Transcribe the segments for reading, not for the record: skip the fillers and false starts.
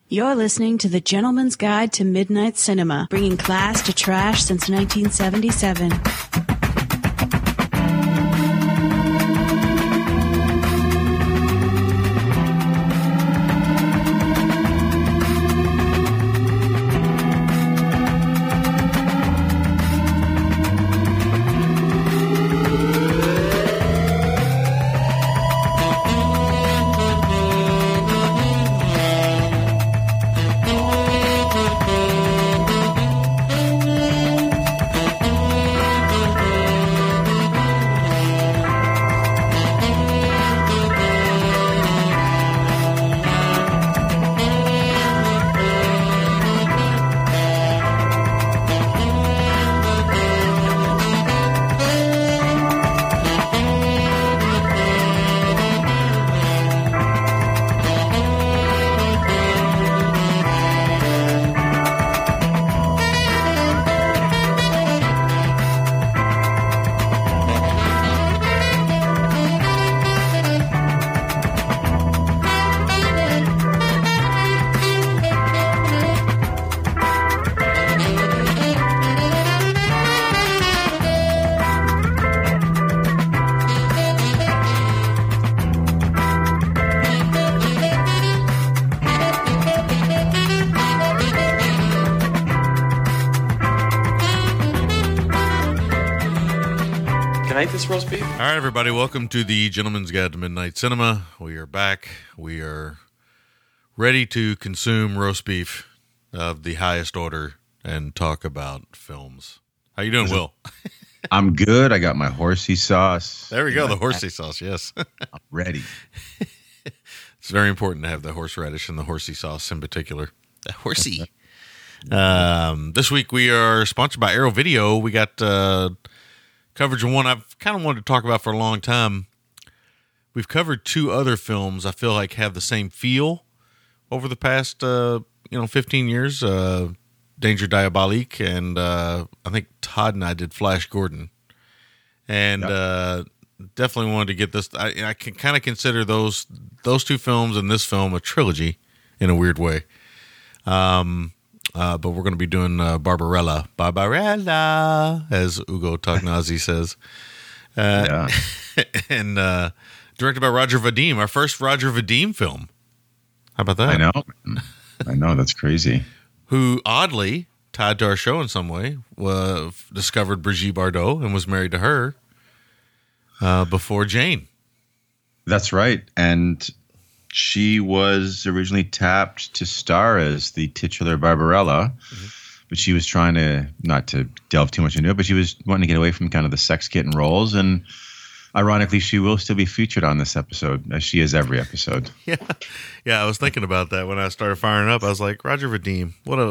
You're listening to The Gentleman's Guide to Midnight Cinema, bringing class to trash since 1977. Roast beef. All right, everybody, welcome to the Gentleman's Guide to Midnight Cinema. We are back. We are ready to consume roast beef of the highest order and talk about films. How you doing, Will? I'm good. I got my horsey sauce. There we go, the horsey sauce, yes. I'm ready. It's very important to have the horseradish and the horsey sauce in particular. The horsey. This week we are sponsored by Arrow Video. We got coverage of one I've kind of wanted to talk about for a long time. We've covered two other films I feel like have the same feel over the past 15 years. Danger Diabolique, and I think Todd and I did Flash Gordon. And definitely wanted to get this. I can kind of consider those two films and this film a trilogy in a weird way. But we're going to be doing Barbarella, as Ugo Tognazzi says. And directed by Roger Vadim, our first Roger Vadim film. How about that? I know. That's crazy. Who, oddly, tied to our show in some way, discovered Brigitte Bardot and was married to her before Jane. That's right. And she was originally tapped to star as the titular Barbarella, but she was trying to, not to delve too much into it, but she was wanting to get away from kind of the sex kitten roles. And ironically, she will still be featured on this episode, as she is every episode. Yeah, I was thinking about that when I started firing up. I was like, Roger Vadim, what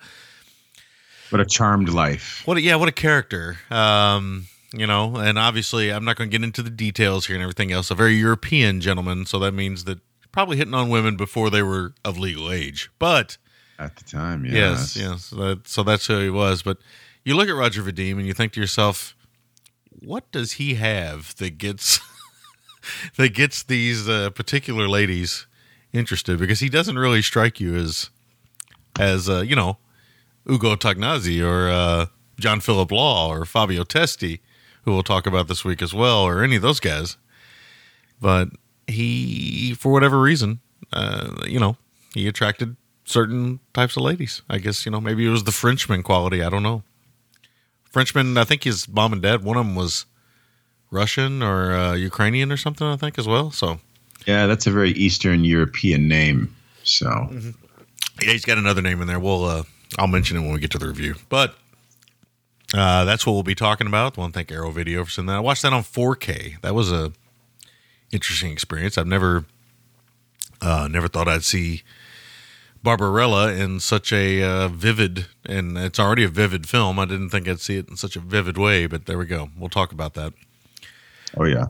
a charmed life. What a character. And obviously, I'm not going to get into the details here and everything else. A very European gentleman, so that means that probably hitting on women before they were of legal age, but at the time, yes. So that's who he was. But you look at Roger Vadim and you think to yourself, what does he have that gets these particular ladies interested? Because he doesn't really strike you as Ugo Tognazzi or John Philip Law or Fabio Testi, who we'll talk about this week as well, or any of those guys. But he, for whatever reason, he attracted certain types of ladies. I guess, maybe it was the Frenchman quality. I don't know. Frenchman, I think his mom and dad, one of them was Russian or Ukrainian or something, I think, as well. So, yeah, that's a very Eastern European name. So, yeah, he's got another name in there. I'll mention it when we get to the review. But that's what we'll be talking about. I want to thank Arrow Video for sending that. I watched that on 4K. That was a interesting experience. I've never thought I'd see Barbarella in such a vivid, and it's already a vivid film. I didn't think I'd see it in such a vivid way, but there we go. We'll talk about that. Oh, yeah.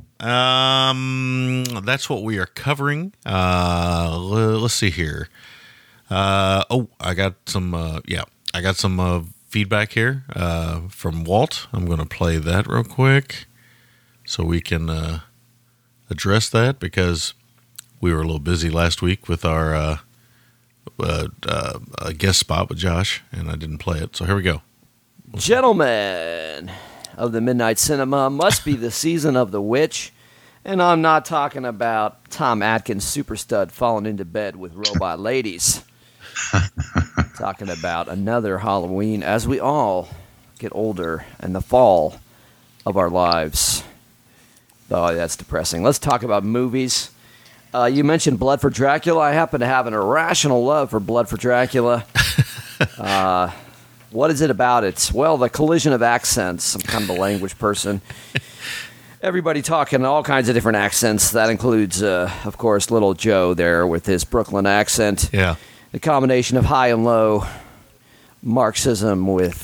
That's what we are covering. Let's see here. I got some feedback here from Walt. I'm going to play that real quick so we can address that, because we were a little busy last week with our a guest spot with Josh, and I didn't play it. So here we go. Gentlemen of the Midnight Cinema, must be the season of the witch. And I'm not talking about Tom Atkins, super stud, falling into bed with robot ladies. Talking about another Halloween as we all get older and the fall of our lives. Oh, that's depressing. Let's talk about movies. You mentioned Blood for Dracula. I happen to have an irrational love for Blood for Dracula. What is it about it? Well, the collision of accents. I'm kind of a language person. Everybody talking all kinds of different accents. That includes, of course, Little Joe there with his Brooklyn accent. Yeah. The combination of high and low Marxism with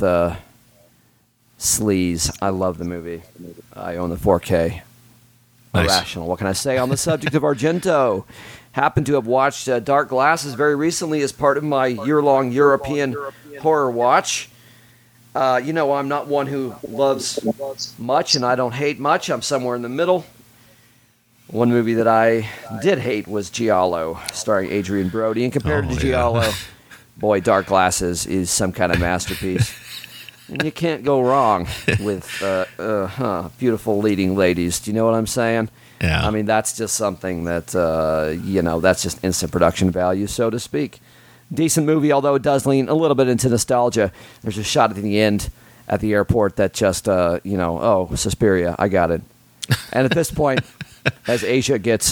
sleaze. I love the movie. I own the 4K. Nice. Irrational. What can I say on the subject of Argento? Happened to have watched Dark Glasses very recently as part of my year-long European horror watch. I'm not one who loves much, and I don't hate much. I'm somewhere in the middle. One movie that I did hate was Giallo, starring Adrian Brody. And compared to Giallo, boy, Dark Glasses is some kind of masterpiece. And you can't go wrong with beautiful leading ladies. Do you know what I'm saying? Yeah. I mean, that's just something that, that's just instant production value, so to speak. Decent movie, although it does lean a little bit into nostalgia. There's a shot at the end at the airport that just, Suspiria, I got it. And at this point, as Asia gets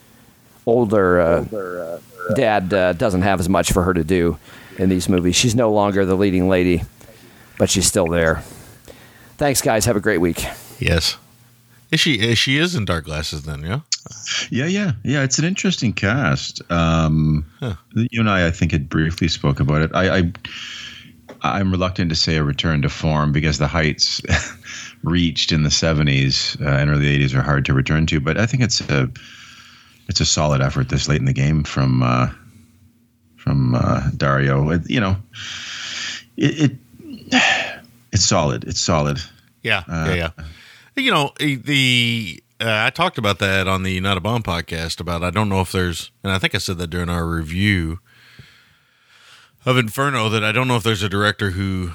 older, Dad doesn't have as much for her to do in these movies. She's no longer the leading lady, but she's still there. Thanks, guys. Have a great week. Yes. She is in Dark Glasses then, yeah? Yeah. It's an interesting cast. You and I think, had briefly spoke about it. I'm reluctant to say a return to form because the heights reached in the 70s and early 80s are hard to return to. But I think it's a solid effort this late in the game from Dario. It's solid. It's solid. Yeah. I talked about that on the Not a Bomb podcast about, I don't know if there's, and I think I said that during our review of Inferno, that I don't know if there's a director who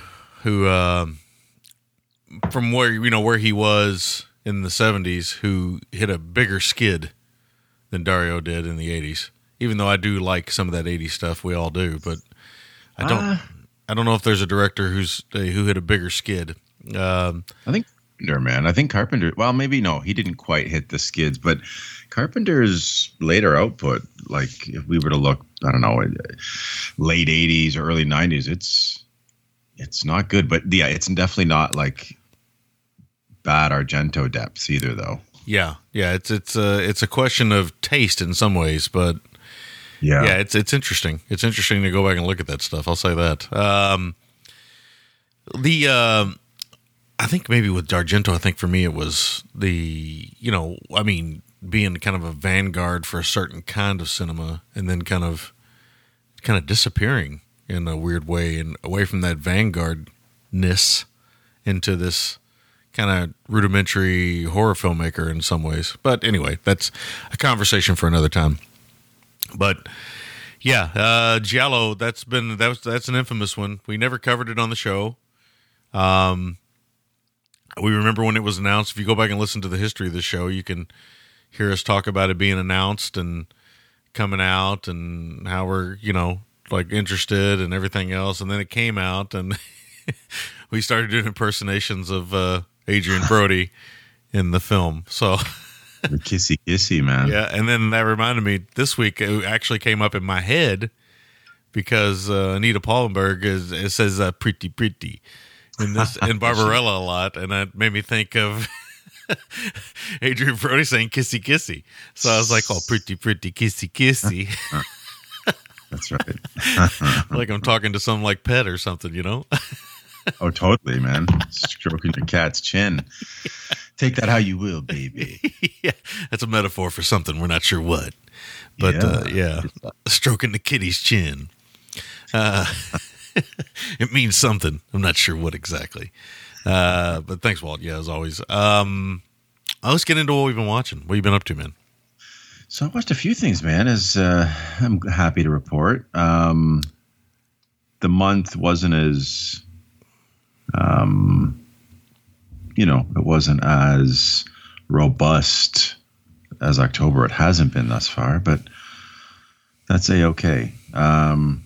from where he was in the 70s, who hit a bigger skid than Dario did in the 80s. Even though I do like some of that 80s stuff, we all do, but I don't know if there's a director who hit a bigger skid. I think Carpenter, man. I think Carpenter. Well, maybe no, he didn't quite hit the skids, but Carpenter's later output, like if we were to look, I don't know, late 80s or early 90s, it's not good. But yeah, it's definitely not like bad Argento depths either, though. Yeah. It's a question of taste in some ways, but yeah, it's interesting. It's interesting to go back and look at that stuff. I'll say that. I think maybe with Argento, I think for me it was being kind of a vanguard for a certain kind of cinema, and then kind of disappearing in a weird way and away from that vanguardness into this kind of rudimentary horror filmmaker in some ways. But anyway, that's a conversation for another time. But yeah, Giallo, that's an infamous one. We never covered it on the show. We remember when it was announced. If you go back and listen to the history of the show, you can hear us talk about it being announced and coming out and how we're, interested and everything else. And then it came out and we started doing impersonations of Adrian Brody in the film. So the kissy, man. Yeah. And then that reminded me this week, it actually came up in my head because Anita Pallenberg it says pretty. In Barbarella a lot, and that made me think of Adrian Brody saying "kissy kissy." So I was like, "Oh, pretty kissy kissy." That's right. Like I'm talking to some like pet or something, Oh, totally, man. Stroking your cat's chin. Yeah. Take that how you will, baby. Yeah, that's a metaphor for something. We're not sure what, but stroking the kitty's chin. It means something. I'm not sure what exactly. But thanks, Walt. Yeah, as always. Let's get into what we've been watching. What have you been up to, man? So I watched a few things, man, as I'm happy to report. The month wasn't as, it wasn't as robust as October. It hasn't been thus far, but that's A-okay. I'm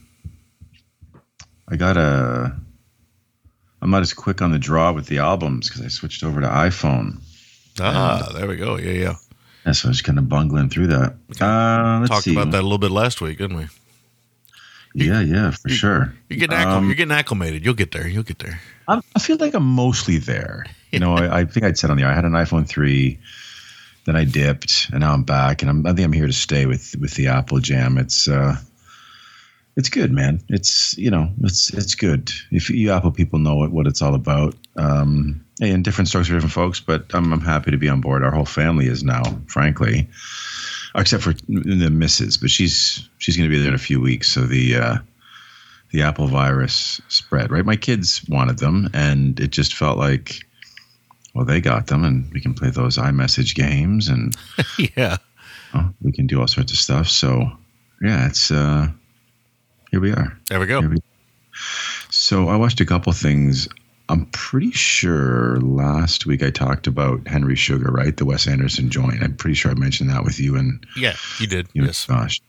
not as quick on the draw with the albums because I switched over to iPhone. There we go. Yeah. Yeah, so I was kind of bungling through that. Let's Talked see. about that a little bit last week, didn't we? Yeah, for sure. You're getting acclimated. You'll get there. I feel like I'm mostly there. I think I'd said on the air, I had an iPhone 3, then I dipped, and now I'm back, and I think I'm here to stay with the Apple Jam. It's good, man. It's good. If you Apple people know what it's all about. And different strokes for different folks, but I'm happy to be on board. Our whole family is now, frankly, except for the missus, but she's going to be there in a few weeks. So the Apple virus spread, right? My kids wanted them, and it just felt like, well, they got them, and we can play those iMessage games, and yeah, we can do all sorts of stuff. So yeah, it's here we are. There we go. So I watched a couple things. I'm pretty sure last week I talked about Henry Sugar, right? The Wes Anderson joint. I'm pretty sure I mentioned that with you. And yeah, you did. Yes. Gosh.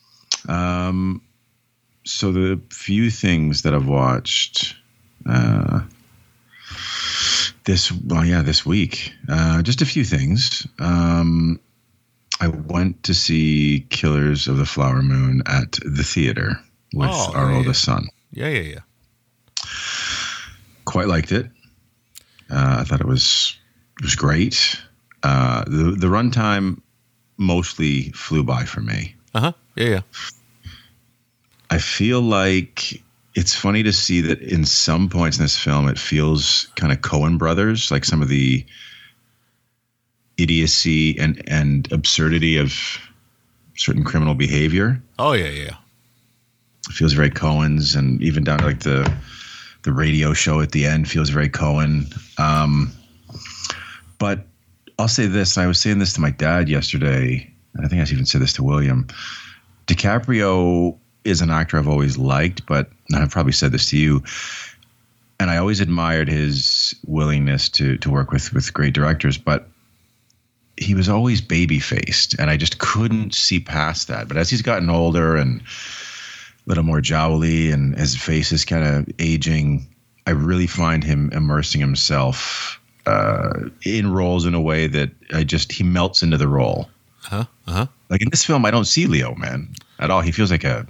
So the few things that I've watched this week, just a few things. I went to see Killers of the Flower Moon at the theater with our oldest son. Yeah. Quite liked it. I thought it was great. The runtime mostly flew by for me. Yeah. I feel like it's funny to see that in some points in this film it feels kind of Coen Brothers, like some of the idiocy and absurdity of certain criminal behavior. Oh yeah. It feels very Coen's, and even down to like the radio show at the end feels very Coen. But I'll say this, and I was saying this to my dad yesterday, and I think I even said this to William. DiCaprio is an actor I've always liked, but I've probably said this to you, and I always admired his willingness to work with great directors, but he was always baby-faced, and I just couldn't see past that. But as he's gotten older and a little more jowly, and his face is kind of aging, I really find him immersing himself in roles in a way that he melts into the role. Like in this film, I don't see Leo, man, at all. He feels like a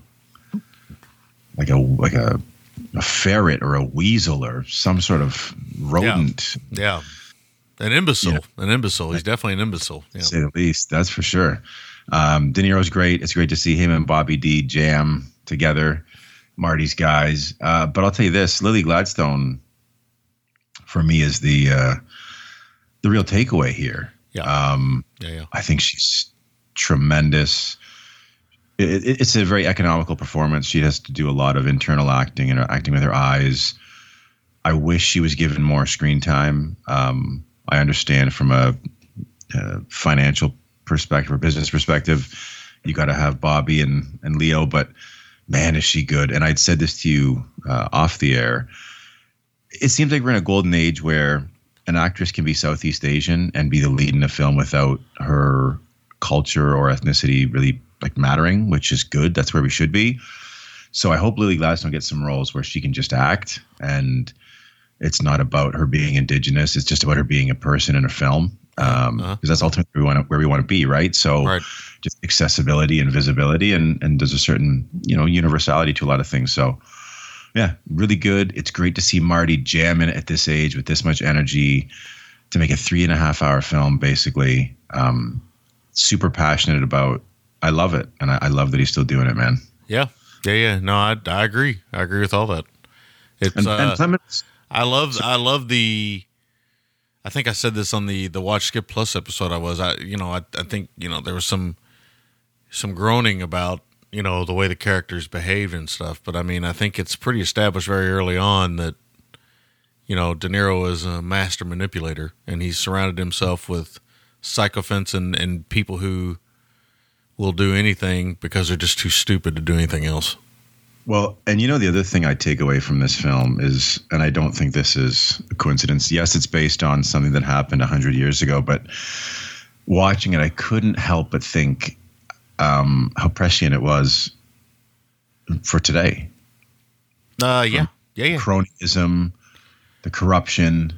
ferret or a weasel or some sort of rodent. Yeah. An imbecile. An imbecile. He's definitely an imbecile. Yeah. To say the least, that's for sure. De Niro's great. It's great to see him and Bobby D jam together, Marty's guys. But I'll tell you this, Lily Gladstone for me is the real takeaway here. Yeah. I think she's tremendous. It's a very economical performance. She has to do a lot of internal acting and acting with her eyes. I wish she was given more screen time. I understand from a financial perspective or business perspective, you got to have Bobby and Leo, but man, is she good. And I'd said this to you off the air. It seems like we're in a golden age where an actress can be Southeast Asian and be the lead in a film without her culture or ethnicity really like mattering, which is good. That's where we should be. So I hope Lily Gladstone gets some roles where she can just act, and it's not about her being Indigenous. It's just about her being a person in a film. Because that's ultimately where we want to be, right? So just accessibility and visibility, and there's a certain universality to a lot of things. So yeah, really good. It's great to see Marty jamming at this age with this much energy to make a 3.5 hour film, basically. Super passionate about. I love it, and I love that he's still doing it, man. Yeah. No, I agree. I agree with all that. It's and Clements. I love the. I think I said this on the Watch Skip Plus episode. I think there was some groaning about the way the characters behaved and stuff. But I mean, I think it's pretty established very early on that De Niro is a master manipulator, and he's surrounded himself with sycophants and people who will do anything because they're just too stupid to do anything else. Well, and the other thing I take away from this film is, and I don't think this is a coincidence. Yes, it's based on something that happened 100 years ago, but watching it, I couldn't help but think how prescient it was for today. Yeah. Cronyism, the corruption.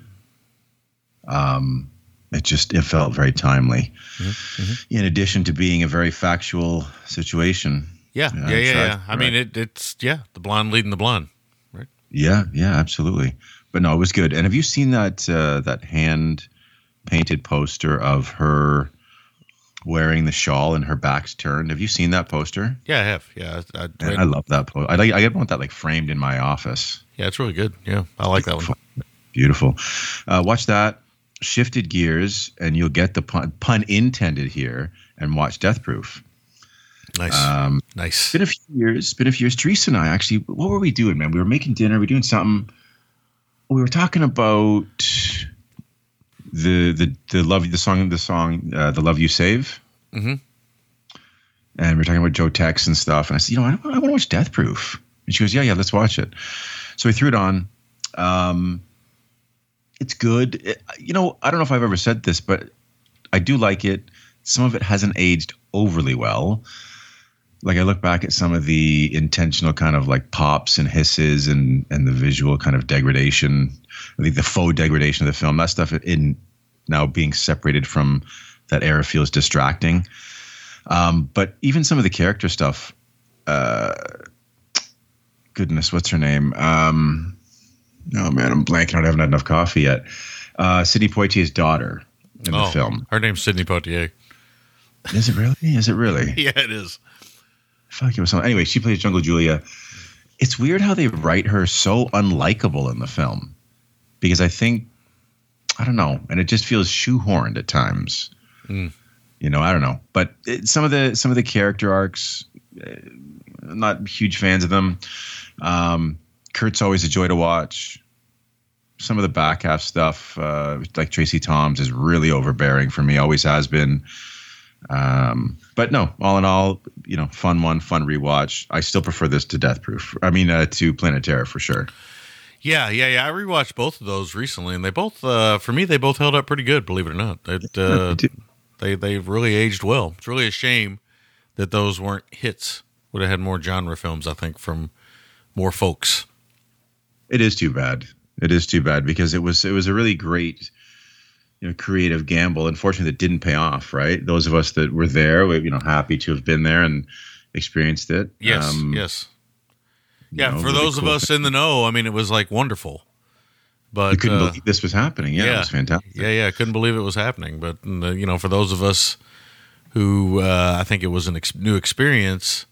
It felt very timely. Mm-hmm. In addition to being a very factual situation. Yeah. I mean, it's the blonde leading the blonde, right? Yeah, absolutely. But no, it was good. And have you seen that hand painted poster of her wearing the shawl and her back's turned? Have you seen that poster? Yeah, I have. Yeah, I love that poster. I want that framed in my office. Yeah, it's really good. Yeah, I like that one. Beautiful. Watch that. Shifted gears, and you'll get the pun intended here, and watch Death Proof. Nice. Nice. Been a few years. Teresa and I actually, what were we doing, man? We were making dinner. We were doing something. We were talking about the song, "The Love You Save." Mm-hmm. And we were talking about Joe Tex and stuff. And I said, I want to watch Death Proof. And she goes, yeah, let's watch it. So we threw it on. It's good. I don't know if I've ever said this, but I do like it. Some of it hasn't aged overly well. Like I look back at some of the intentional kind of pops and hisses and the visual kind of degradation, I think the faux degradation of the film, that stuff in now being separated from that era feels distracting. But even some of the character stuff, goodness, what's her name? Oh man, I'm blanking out. I haven't had enough coffee yet. Sidney Poitier's daughter in the film. Her name's Sidney Poitier. Is it really? Yeah, it is. Fuck, it was something. Anyway, she plays Jungle Julia. It's weird how they write her so unlikable in the film, because I don't know, and it just feels shoehorned at times. I don't know, but some of the character arcs, not huge fans of them. Kurt's always a joy to watch. Some of the back half stuff, like Tracy Toms, is really overbearing for me. Always has been. But no, all in all, fun rewatch. I still prefer this to Death Proof. To Planet Terror for sure. Yeah. I rewatched both of those recently, and they both, for me, they both held up pretty good. Believe it or not, they've really aged well. It's really a shame that those weren't hits. Would have had more genre films, I think, from more folks. It is too bad. Because it was a really great, creative gamble. Unfortunately, that didn't pay off. Right, those of us that were there, happy to have been there and experienced it. Yes. Yeah, for those of us in the know, it was wonderful. But we couldn't believe this was happening. Yeah, it was fantastic. Yeah, I couldn't believe it was happening. But for those of us who I think it was a new experience,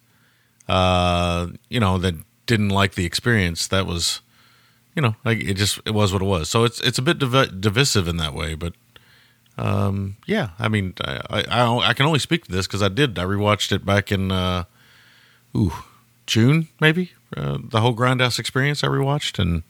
that didn't like the experience, that was, it was what it was. So it's a bit divisive in that way. But I can only speak to this because I rewatched it back in June maybe. The whole Grindhouse experience I rewatched, and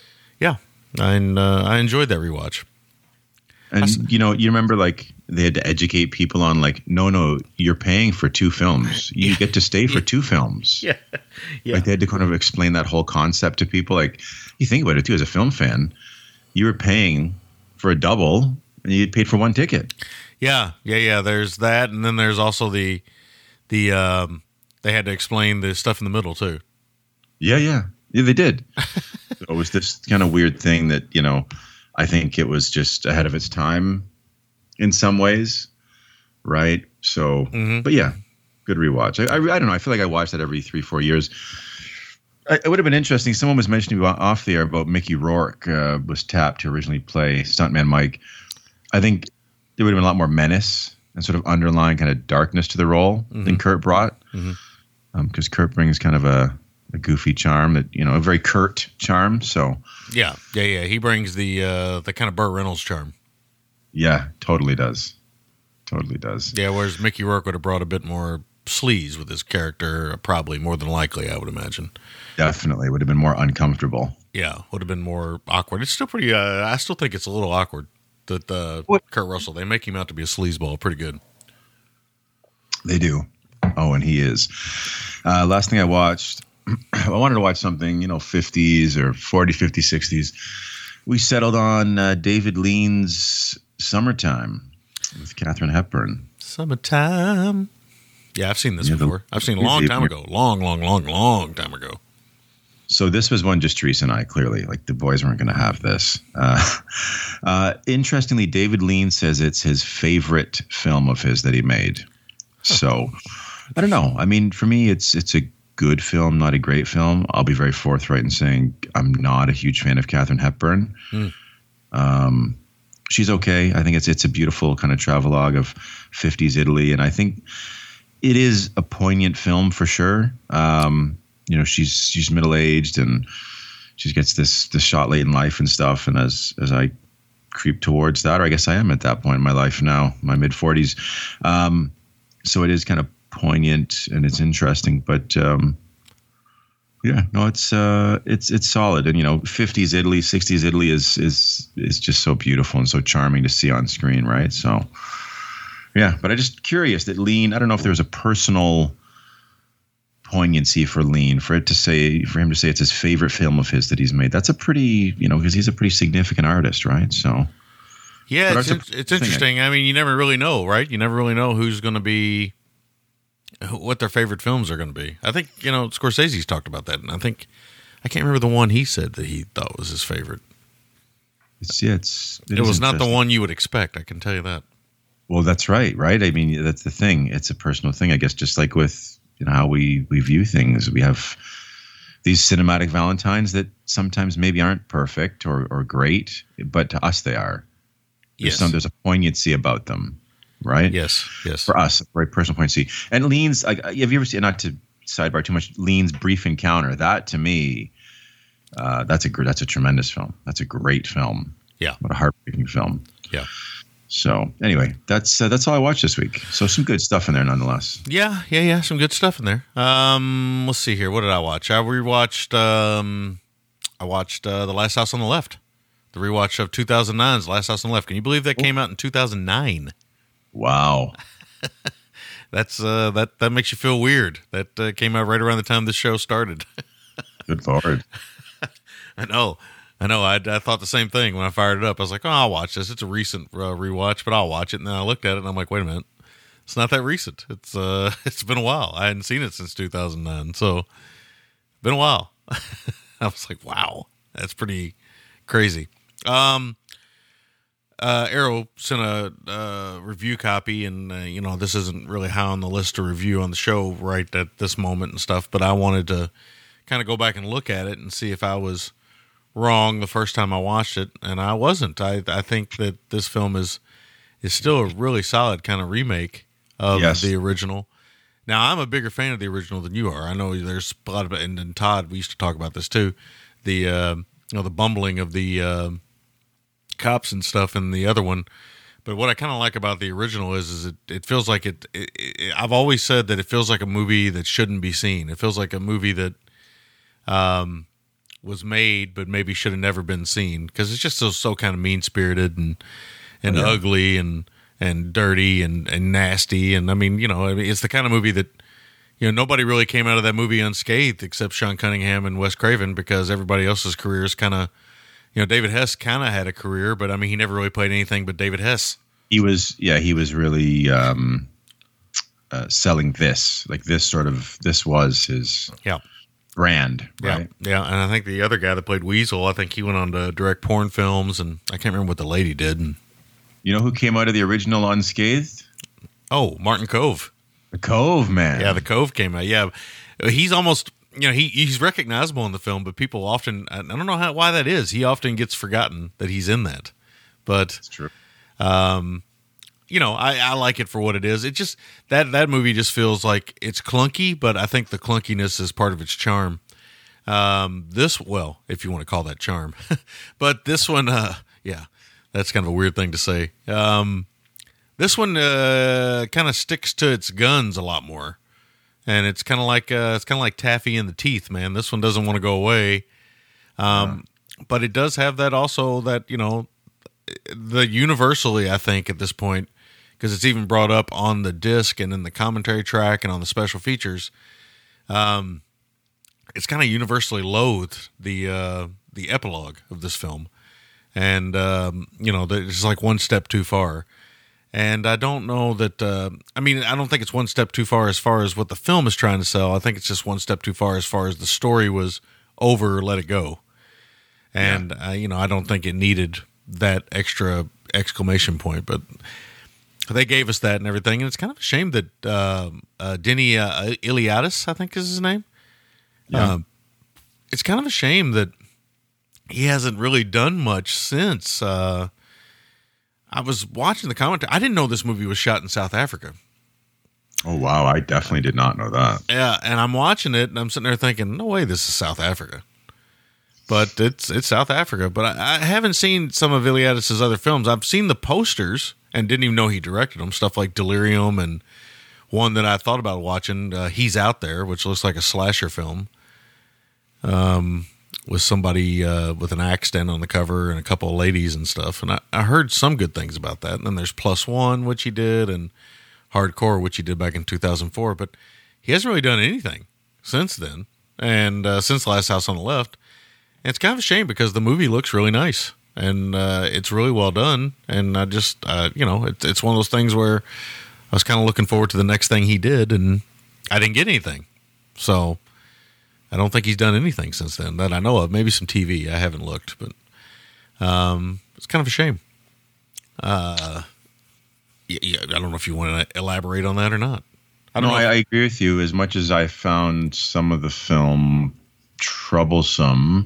I enjoyed that rewatch. And you remember they had to educate people on no, you're paying for two films. You get to stay for two films. Yeah. They had to kind of explain that whole concept to people. You think about it too, as a film fan, you were paying for a double and you paid for one ticket. Yeah. There's that, and then there's also the they had to explain the stuff in the middle too. Yeah, they did. It was this kind of weird thing that I think it was just ahead of its time in some ways, right? So, But yeah, good rewatch. I don't know. I feel like I watch that every 3-4 years. It would have been interesting. Someone was mentioning off the air about Mickey Rourke was tapped to originally play Stuntman Mike. I think there would have been a lot more menace and sort of underlying kind of darkness to the role than Kurt brought. Because Kurt brings kind of a goofy charm that, a very Kurt charm. So yeah. He brings the kind of Burt Reynolds charm. Yeah, totally does. Yeah, whereas Mickey Rourke would have brought a bit more sleaze with his character, probably more than likely, I would imagine. Definitely would have been more uncomfortable. Yeah, would have been more awkward. It's still pretty. I still think it's a little awkward that Kurt Russell, they make him out to be a sleazeball pretty good. They do. Oh, and he is. Last thing I watched, I wanted to watch something, 50s or 40, 50, 60s. We settled on David Lean's Summertime with Katharine Hepburn. Summertime. Yeah, I've seen this before. I've seen it a long time ago. Long time ago. So this was one just Teresa and I, clearly. Like, the boys weren't going to have this. Interestingly, David Lean says it's his favorite film of his that he made. So, I don't know. I mean, for me, it's a good film, not a great film. I'll be very forthright in saying I'm not a huge fan of Katharine Hepburn. She's okay. I think it's a beautiful kind of travelogue of 50s Italy, and I think it is a poignant film for sure. She's middle aged and she gets this shot late in life and stuff. And as I creep towards that, or I guess I am at that point in my life now, my mid 40s. So it is kind of poignant and it's interesting, but it's solid. And 50s Italy, 60s Italy is just so beautiful and so charming to see on screen, right? So yeah, but I'm just curious that Lean, I don't know if there was a personal poignancy for Lean, for him to say it's his favorite film of his that he's made. That's a pretty, because he's a pretty significant artist, right? So yeah, it's interesting. I mean, you never really know, right? You never really know who's going to be, what their favorite films are going to be. I think, Scorsese's talked about that, and I can't remember the one he said that he thought was his favorite. It was not the one you would expect, I can tell you that. Well, that's right? I mean, that's the thing. It's a personal thing, I guess, just like with how we view things. We have these cinematic Valentines that sometimes maybe aren't perfect or great, but to us they are. There's a poignancy about them, right? Yes. For us, right, personal poignancy. And Lean's, have you ever seen, not to sidebar too much, Lean's Brief Encounter? That to me, that's a tremendous film. That's a great film. Yeah. What a heartbreaking film. Yeah. So anyway, that's all I watched this week. So some good stuff in there nonetheless. Yeah. Some good stuff in there. Let's see here. What did I watch? I rewatched. I watched The Last House on the Left, the rewatch of 2009's Last House on the Left. Can you believe that came out in 2009? Wow. That's that makes you feel weird. That came out right around the time the show started. Good Lord. I know. I thought the same thing when I fired it up. I was like, I'll watch this. It's a recent rewatch, but I'll watch it. And then I looked at it, and I'm like, wait a minute. It's not that recent. It's been a while. I hadn't seen it since 2009. So, been a while. I was like, wow. That's pretty crazy. Arrow sent a review copy, and, this isn't really high on the list to review on the show right at this moment and stuff, but I wanted to kind of go back and look at it and see if I was wrong the first time I watched it, and I wasn't. I think that this film is still a really solid kind of remake of the original. Now, I'm a bigger fan of the original than you are. I know there's a lot of, and Todd, we used to talk about this too, the the bumbling of the cops and stuff in the other one. But what I kind of like about the original is it feels like it. I've always said that it feels like a movie that shouldn't be seen. It feels like a movie that was made but maybe should have never been seen, because it's just so kind of mean-spirited and ugly and dirty and nasty. And I mean, it's the kind of movie that nobody really came out of that movie unscathed except Sean Cunningham and Wes Craven, because everybody else's careers kind of, David Hess kind of had a career, but I mean, he never really played anything but David Hess. He was really selling this, like this was his brand, right? Yeah. And I think the other guy that played Weasel, I think he went on to direct porn films, and I can't remember what the lady did. And you know who came out of the original unscathed? Oh, Martin Kove. The Cove, man. Yeah, the Cove came out. Yeah, he's almost, he's recognizable in the film, but people often, I don't know why that is. He often gets forgotten that he's in that. But it's true. I like it for what it is. It just, that movie just feels like it's clunky, but I think the clunkiness is part of its charm. If you want to call that charm, but this one, that's kind of a weird thing to say. This one kind of sticks to its guns a lot more, and it's kind of like taffy in the teeth, man. This one doesn't want to go away, but it does have that also that the universally, I think at this point, because it's even brought up on the disc and in the commentary track and on the special features. It's kind of universally loathed, the epilogue of this film. And, it's like one step too far. And I don't know that, I don't think it's one step too far as what the film is trying to sell. I think it's just one step too far as the story was over or let it go. And, I don't think it needed that extra exclamation point, but they gave us that and everything. And it's kind of a shame that Denny Iliadis, I think is his name. Yeah. It's kind of a shame that he hasn't really done much since. I was watching the commentary. I didn't know this movie was shot in South Africa. Oh, wow. I definitely did not know that. Yeah, and I'm watching it, and I'm sitting there thinking, no way this is South Africa. But it's South Africa. But I haven't seen some of Iliadis' other films. I've seen the posters and didn't even know he directed them. Stuff like Delirium and one that I thought about watching, He's Out There, which looks like a slasher film. With somebody with an axe stand on the cover and a couple of ladies and stuff. And I heard some good things about that. And then there's Plus One, which he did, and Hardcore, which he did back in 2004. But he hasn't really done anything since then, and since Last House on the Left. And it's kind of a shame because the movie looks really nice, and it's really well done. And I just, it's one of those things where I was kind of looking forward to the next thing he did, and I didn't get anything. So I don't think he's done anything since then that I know of. Maybe some TV. I haven't looked, but it's kind of a shame. I don't know if you want to elaborate on that or not. I agree with you. As much as I found some of the film troublesome,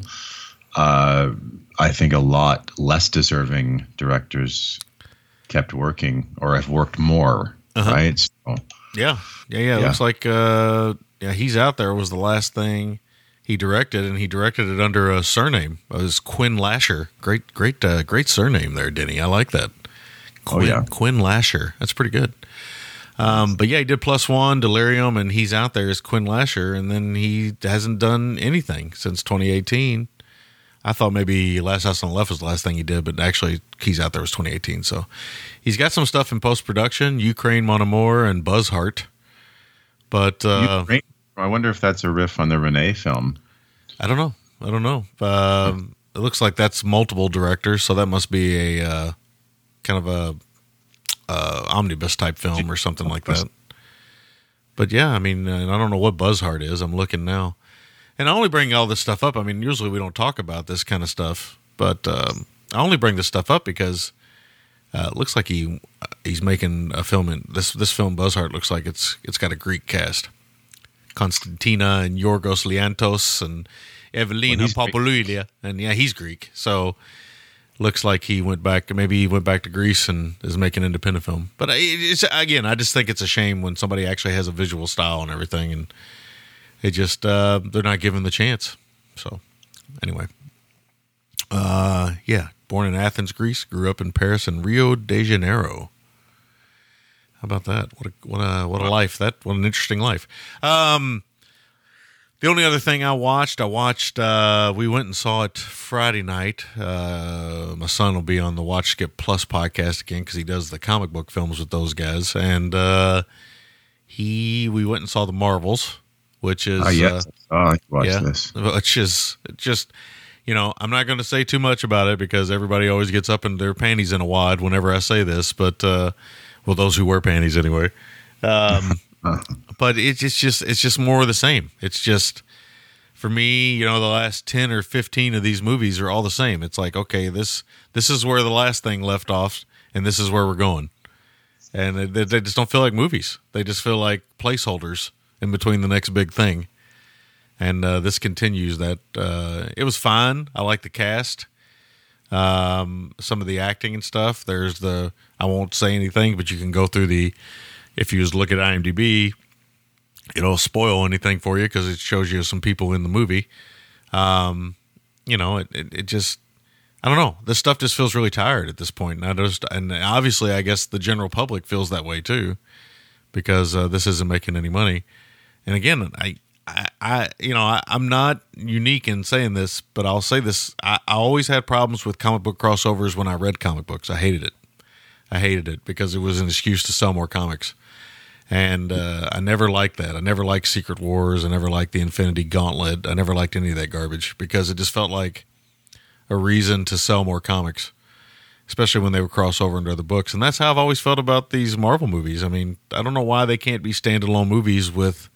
I think a lot less deserving directors kept working or have worked more, right? So, Yeah. It looks like He's Out There was the last thing he directed, and he directed it under a surname. It was Quinn Lasher. Great surname there, Denny. I like that. Quinn Lasher. That's pretty good. But yeah, he did Plus One, Delirium, and He's Out There as Quinn Lasher, and then he hasn't done anything since 2018. I thought maybe Last House on the Left was the last thing he did, but actually He's Out There was 2018. So he's got some stuff in post-production, Ukraine, Mon Amour, and Buzzheart. But I wonder if that's a riff on the Renee film. I don't know. It looks like that's multiple directors, so that must be a kind of a omnibus type film or something like that. But yeah, I don't know what Buzzheart is. I'm looking now. And I only bring all this stuff up. Usually we don't talk about this kind of stuff, but I only bring this stuff up because it looks like he's making a film. In this film, Buzzheart, looks like it's got a Greek cast. Konstantina and Yorgos Liantos and Evelina Papaloulia. And yeah, he's Greek. So looks like he went back to Greece and is making an independent film. But I just think it's a shame when somebody actually has a visual style and everything, and it just they're not given the chance. So anyway, born in Athens, Greece, grew up in Paris and Rio de Janeiro. How about that? What a life! What an interesting life. The only other thing I watched, we went and saw it Friday night. My son will be on the Watch Skip Plus podcast again because he does the comic book films with those guys. And we went and saw The Marvels, which is... I watched this. Which is just, I'm not going to say too much about it because everybody always gets up in their panties in a wad whenever I say this, but, those who wear panties anyway. But it's just more of the same. It's just, for me, the last 10 or 15 of these movies are all the same. It's like, okay, this is where the last thing left off, and this is where we're going. And they just don't feel like movies. They just feel like placeholders in between the next big thing. And this continues that. It was fine. I like the cast. Some of the acting and stuff. I won't say anything, but you can go through if you just look at IMDb, it'll spoil anything for you because it shows you some people in the movie. It just, I don't know. This stuff just feels really tired at this point. And obviously, I guess the general public feels that way too, because this isn't making any money. And again, I'm not unique in saying this, but I'll say this. I always had problems with comic book crossovers when I read comic books. I hated it. I hated it because it was an excuse to sell more comics. And I never liked that. I never liked Secret Wars. I never liked the Infinity Gauntlet. I never liked any of that garbage because it just felt like a reason to sell more comics, especially when they would cross over into other books. And that's how I've always felt about these Marvel movies. I mean, I don't know why they can't be standalone movies with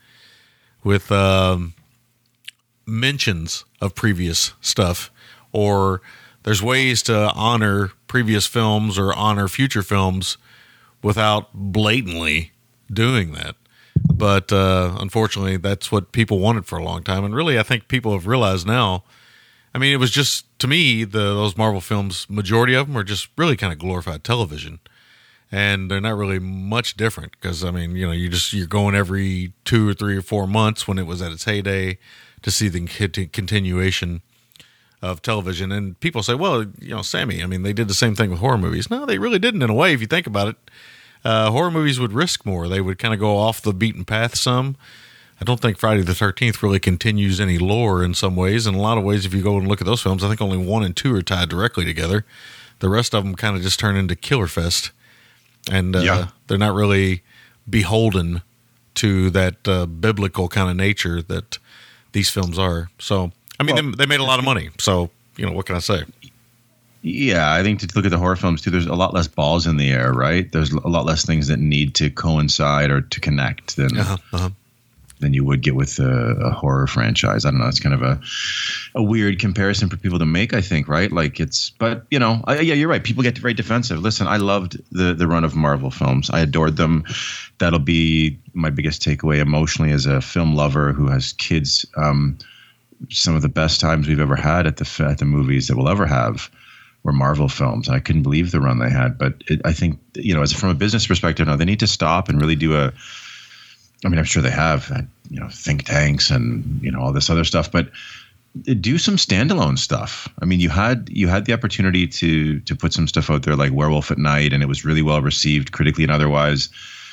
mentions of previous stuff, or there's ways to honor previous films or honor future films without blatantly doing that. But unfortunately, that's what people wanted for a long time. And really, I think people have realized now, I mean, it was just, to me, those Marvel films, majority of them are just really kind of glorified television. And they're not really much different because, I mean, you're going every 2 or 3 or 4 months when it was at its heyday to see the continuation of television. And people say, well, Sammy, I mean, they did the same thing with horror movies. No, they really didn't in a way, if you think about it. Horror movies would risk more. They would kind of go off the beaten path some. I don't think Friday the 13th really continues any lore in some ways. In a lot of ways, if you go and look at those films, I think only 1 and 2 are tied directly together. The rest of them kind of just turn into killer fest. And they're not really beholden to that biblical kind of nature that these films are. So, I mean, they made a lot of money. So, what can I say? Yeah, I think to look at the horror films too, there's a lot less balls in the air, right? There's a lot less things that need to coincide or to connect than you would get with a horror franchise. I don't know. It's kind of a weird comparison for people to make, I think, right? Like but yeah, you're right. People get very defensive. Listen, I loved the run of Marvel films. I adored them. That'll be my biggest takeaway emotionally as a film lover who has kids. Some of the best times we've ever had at the movies that we'll ever have were Marvel films. I couldn't believe the run they had. But I think, as from a business perspective, now they need to stop and really do I mean, I'm sure they have, think tanks and, all this other stuff, but do some standalone stuff. I mean, you had the opportunity to put some stuff out there like Werewolf at Night, and it was really well received critically and otherwise.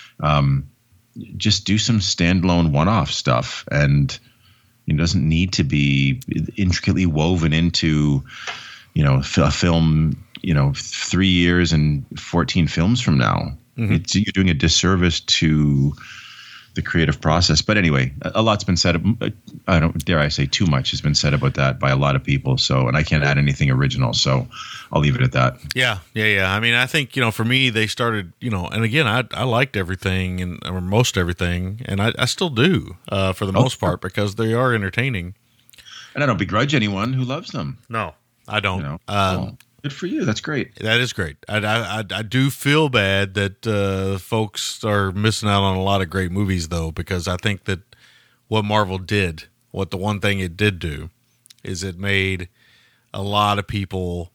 Just do some standalone one-off stuff, and it doesn't need to be intricately woven into, a film, 3 years and 14 films from now. Mm-hmm. You're doing a disservice to the creative process. But anyway, a lot's been said. I don't dare I say too much has been said about that by a lot of people. So, and I can't add anything original. So I'll leave it at that. Yeah. I mean, I think, for me, they started, and again, I liked everything or most everything. And I still do for the most part because they are entertaining. And I don't begrudge anyone who loves them. No, I don't. Well, good for you. That's great. That is great. I do feel bad that folks are missing out on a lot of great movies, though, because I think that what Marvel did, the one thing it did do, is it made a lot of people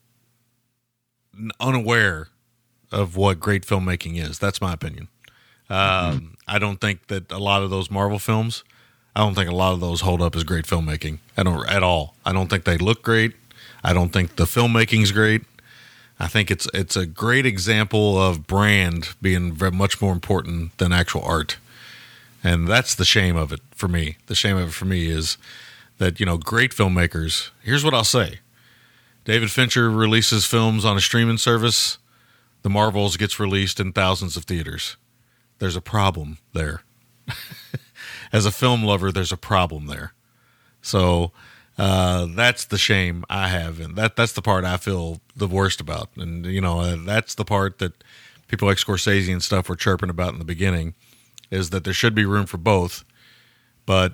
unaware of what great filmmaking is. That's my opinion. I don't think that a lot of those Marvel films, I don't think a lot of those hold up as great filmmaking. I don't at all. I don't think they look great. I don't think the filmmaking's great. I think it's a great example of brand being very much more important than actual art. And that's the shame of it for me. The shame of it for me is that, great filmmakers, here's what I'll say. David Fincher releases films on a streaming service. The Marvels gets released in thousands of theaters. There's a problem there. As a film lover, there's a problem there. So that's the shame I have, and that's the part I feel the worst about. And that's the part that people like Scorsese and stuff were chirping about in the beginning, is that there should be room for both, but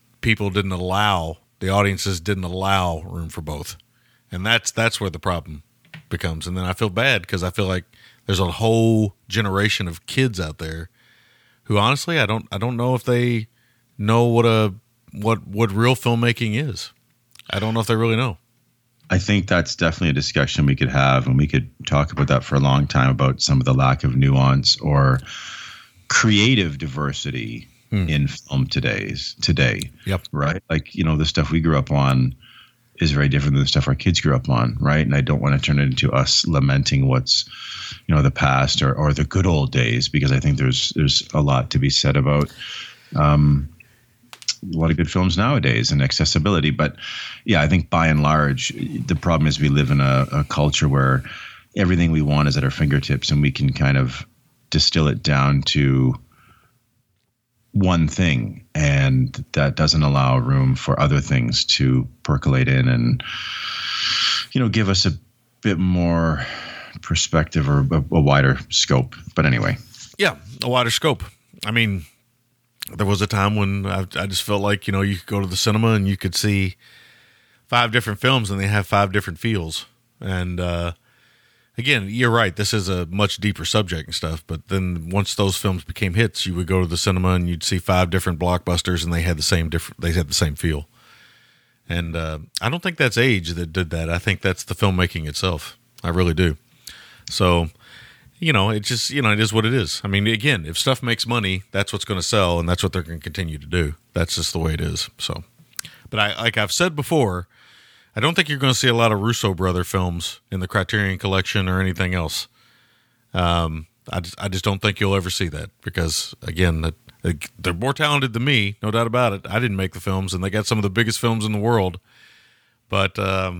the audiences didn't allow room for both, and that's where the problem becomes. And then I feel bad because I feel like there's a whole generation of kids out there who, honestly, I don't know if they know what real filmmaking is. I don't know if they really know. I think that's definitely a discussion we could have, and we could talk about that for a long time, about some of the lack of nuance or creative diversity in film today. Yep. Right. Like, the stuff we grew up on is very different than the stuff our kids grew up on. Right. And I don't want to turn it into us lamenting what's, the past or the good old days, because I think there's a lot to be said about, a lot of good films nowadays and accessibility. But yeah, I think by and large, the problem is we live in a culture where everything we want is at our fingertips, and we can kind of distill it down to one thing, and that doesn't allow room for other things to percolate in and, give us a bit more perspective or a wider scope. But anyway. Yeah, a wider scope. I mean, there was a time when I just felt like, you could go to the cinema and you could see 5 different films and they have 5 different feels. And again, you're right. This is a much deeper subject and stuff. But then once those films became hits, you would go to the cinema and you'd see 5 different blockbusters and they had the same feel. And I don't think that's age that did that. I think that's the filmmaking itself. I really do. So, it just, it is what it is. I mean, again, if stuff makes money, that's what's going to sell, and that's what they're going to continue to do. That's just the way it is. So, but like I've said before, I don't think you're going to see a lot of Russo brother films in the Criterion Collection or anything else. I just don't think you'll ever see that because, again, they're more talented than me, no doubt about it. I didn't make the films, and they got some of the biggest films in the world. But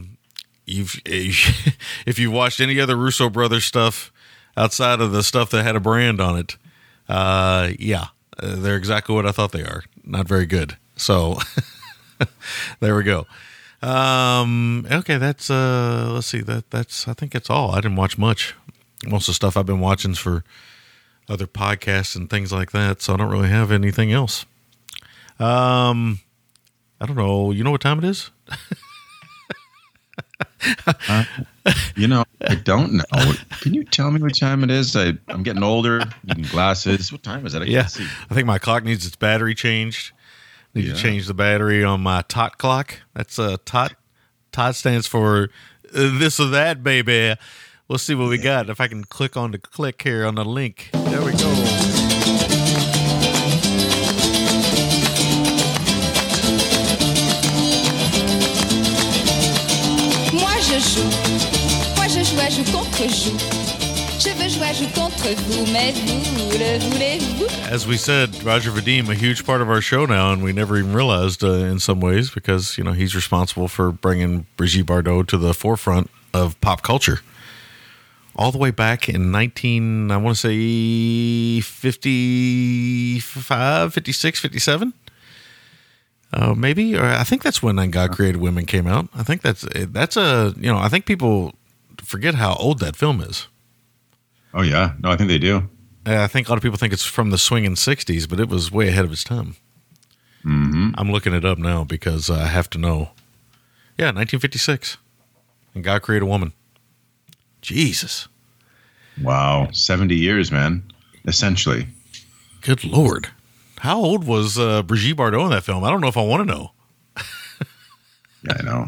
if you've watched any other Russo brothers stuff outside of the stuff that had a brand on it, they're exactly what I thought they are. Not very good. So there we go. Okay, that's let's see, that's I think that's all. I didn't watch much. Most of the stuff I've been watching is for other podcasts and things like that, so I don't really have anything else. I don't know. You know what time it is? I don't know. Can you tell me what time it is? I'm getting older, needing glasses. What time is it? I can't see. I think my clock needs its battery changed. Need to change the battery on my TOT clock. That's TOT. TOT stands for this or that, baby. We'll see what we got. If I can click on the click here on the link. There we go. Moi je joue contre joue. Je veux jouer contre vous, mais vous, le voulez-vous? As we said, Roger Vadim, a huge part of our show now, and we never even realized in some ways because, he's responsible for bringing Brigitte Bardot to the forefront of pop culture. All the way back in 55, 56, 57? Maybe, or I think that's when God Created Women came out. I think that's I think people forget how old that film is. Oh yeah, no, I think they do. I think a lot of people think it's from the swinging 60s, but it was way ahead of its time. Mm-hmm. I'm looking it up now because I have to know. Yeah, 1956, and God Created Woman. Jesus. Wow, 70 years, man. Essentially. Good Lord. How old was Brigitte Bardot in that film? I don't know if I want to know. Yeah, I know.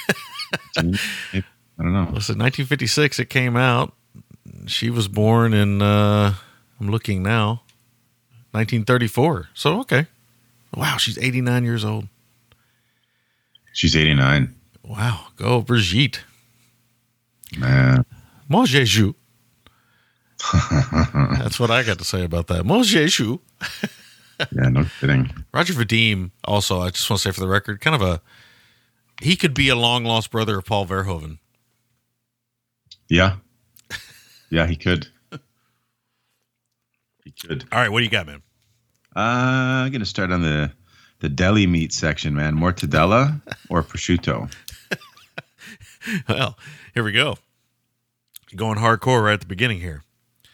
I don't know. Listen, 1956 it came out. She was born in, I'm looking now, 1934. So, okay. Wow, she's 89 years old. She's 89. Wow, go Brigitte. Man. Mon Jésus. That's what I got to say about that. Mon Jésus. Yeah, no kidding. Roger Vadim, also, I just want to say for the record, he could be a long-lost brother of Paul Verhoeven. Yeah. Yeah, he could. He could. All right, what do you got, man? I'm going to start on the deli meat section, man. Mortadella or prosciutto? Well, here we go. Going hardcore right at the beginning here.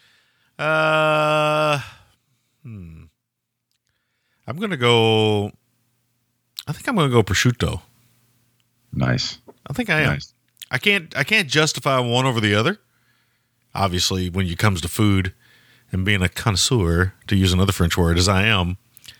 I'm going to go... I think I'm going to go prosciutto. Nice. I think I am. Nice. I can't justify one over the other. Obviously, when it comes to food and being a connoisseur, to use another French word, as I am,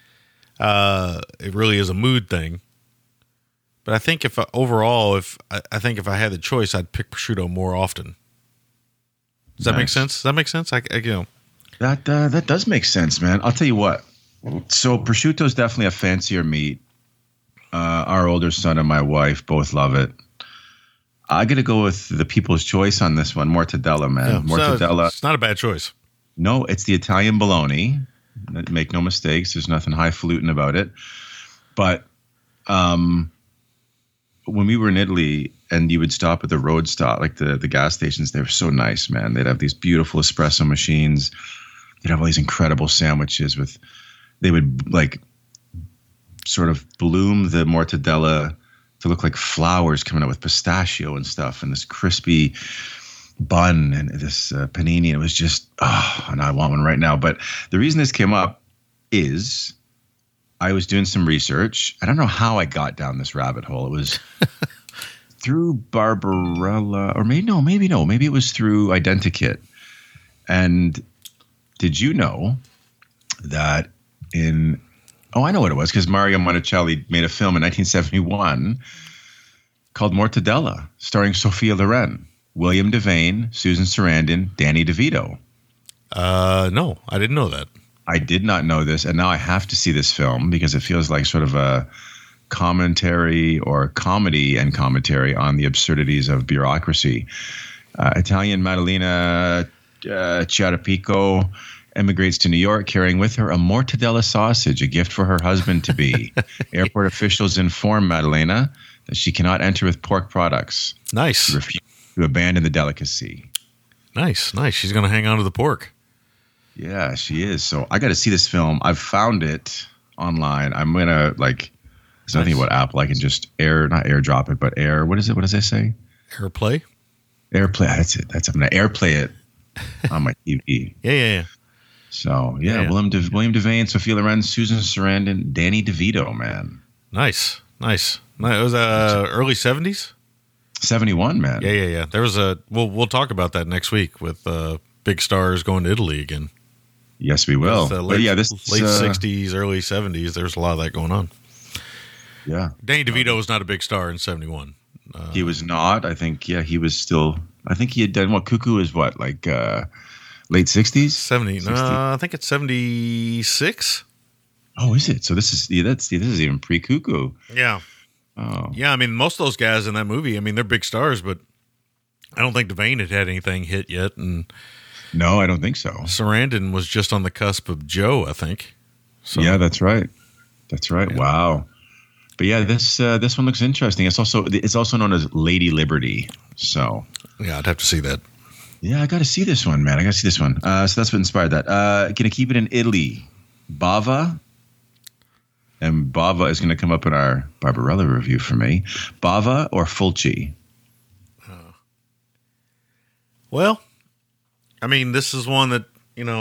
it really is a mood thing. But I think if I had the choice, I'd pick prosciutto more often. Does that make sense? Does that make sense? That does make sense, man. I'll tell you what. So prosciutto is definitely a fancier meat. Our older son and my wife both love it. I got to go with the people's choice on this one, mortadella, man. Yeah, mortadella. It's not a bad choice. No, it's the Italian bologna. Make no mistakes. There's nothing highfalutin about it. But when we were in Italy and you would stop at the road stop, like the gas stations, they were so nice, man. They'd have these beautiful espresso machines. They'd have all these incredible sandwiches they would like sort of bloom the mortadella to look like flowers coming out with pistachio and stuff, and this crispy bun and this panini. It was just, and I want one right now. But the reason this came up is I was doing some research. I don't know how I got down this rabbit hole. It was through Barbarella, or maybe it was through Identikit. And did you know that I know what it was, because Mario Monticelli made a film in 1971 called Mortadella, starring Sophia Loren, William Devane, Susan Sarandon, Danny DeVito. No, I didn't know that. I did not know this, and now I have to see this film because it feels like sort of a commentary or comedy and commentary on the absurdities of bureaucracy. Italian Madalena Chiarapico emigrates to New York carrying with her a mortadella sausage, a gift for her husband-to-be. Airport officials inform Madalena that she cannot enter with pork products. Nice. She refused to abandon the delicacy. Nice. She's going to hang on to the pork. Yeah, she is. So I got to see this film. I've found it online. I'm going to there's nothing about Apple. I can just not airdrop it, but what is it? What does it say? AirPlay? AirPlay. That's it. I'm going to AirPlay it on my TV. Yeah. So, yeah. William Devane, Sophia Loren, Susan Sarandon, Danny DeVito, man. Nice. It was early 70s? 71, man. Yeah. There was we'll talk about that next week with big stars going to Italy again. Yes, we will. Late 60s, early 70s, there's a lot of that going on. Yeah. Danny DeVito was not a big star in 71. He was not. I think, he was still, I think he had done, Cuckoo is what, late 60s? 70. I think it's 76. Oh, is it? So this is even pre-Cuckoo. Yeah. Oh. Yeah, I mean, most of those guys in that movie, I mean, they're big stars, but I don't think Devane had anything hit yet. And no, I don't think so. Sarandon was just on the cusp of Joe, I think. So, yeah, that's right. Yeah. Wow. But yeah, this one looks interesting. It's also known as Lady Liberty. So yeah, I'd have to see that. Yeah, I got to see this one, man. So that's what inspired that. Gonna keep it in Italy. Bava. And Bava is going to come up in our Barbarella review for me. Bava or Fulci? Well, I mean, this is one that,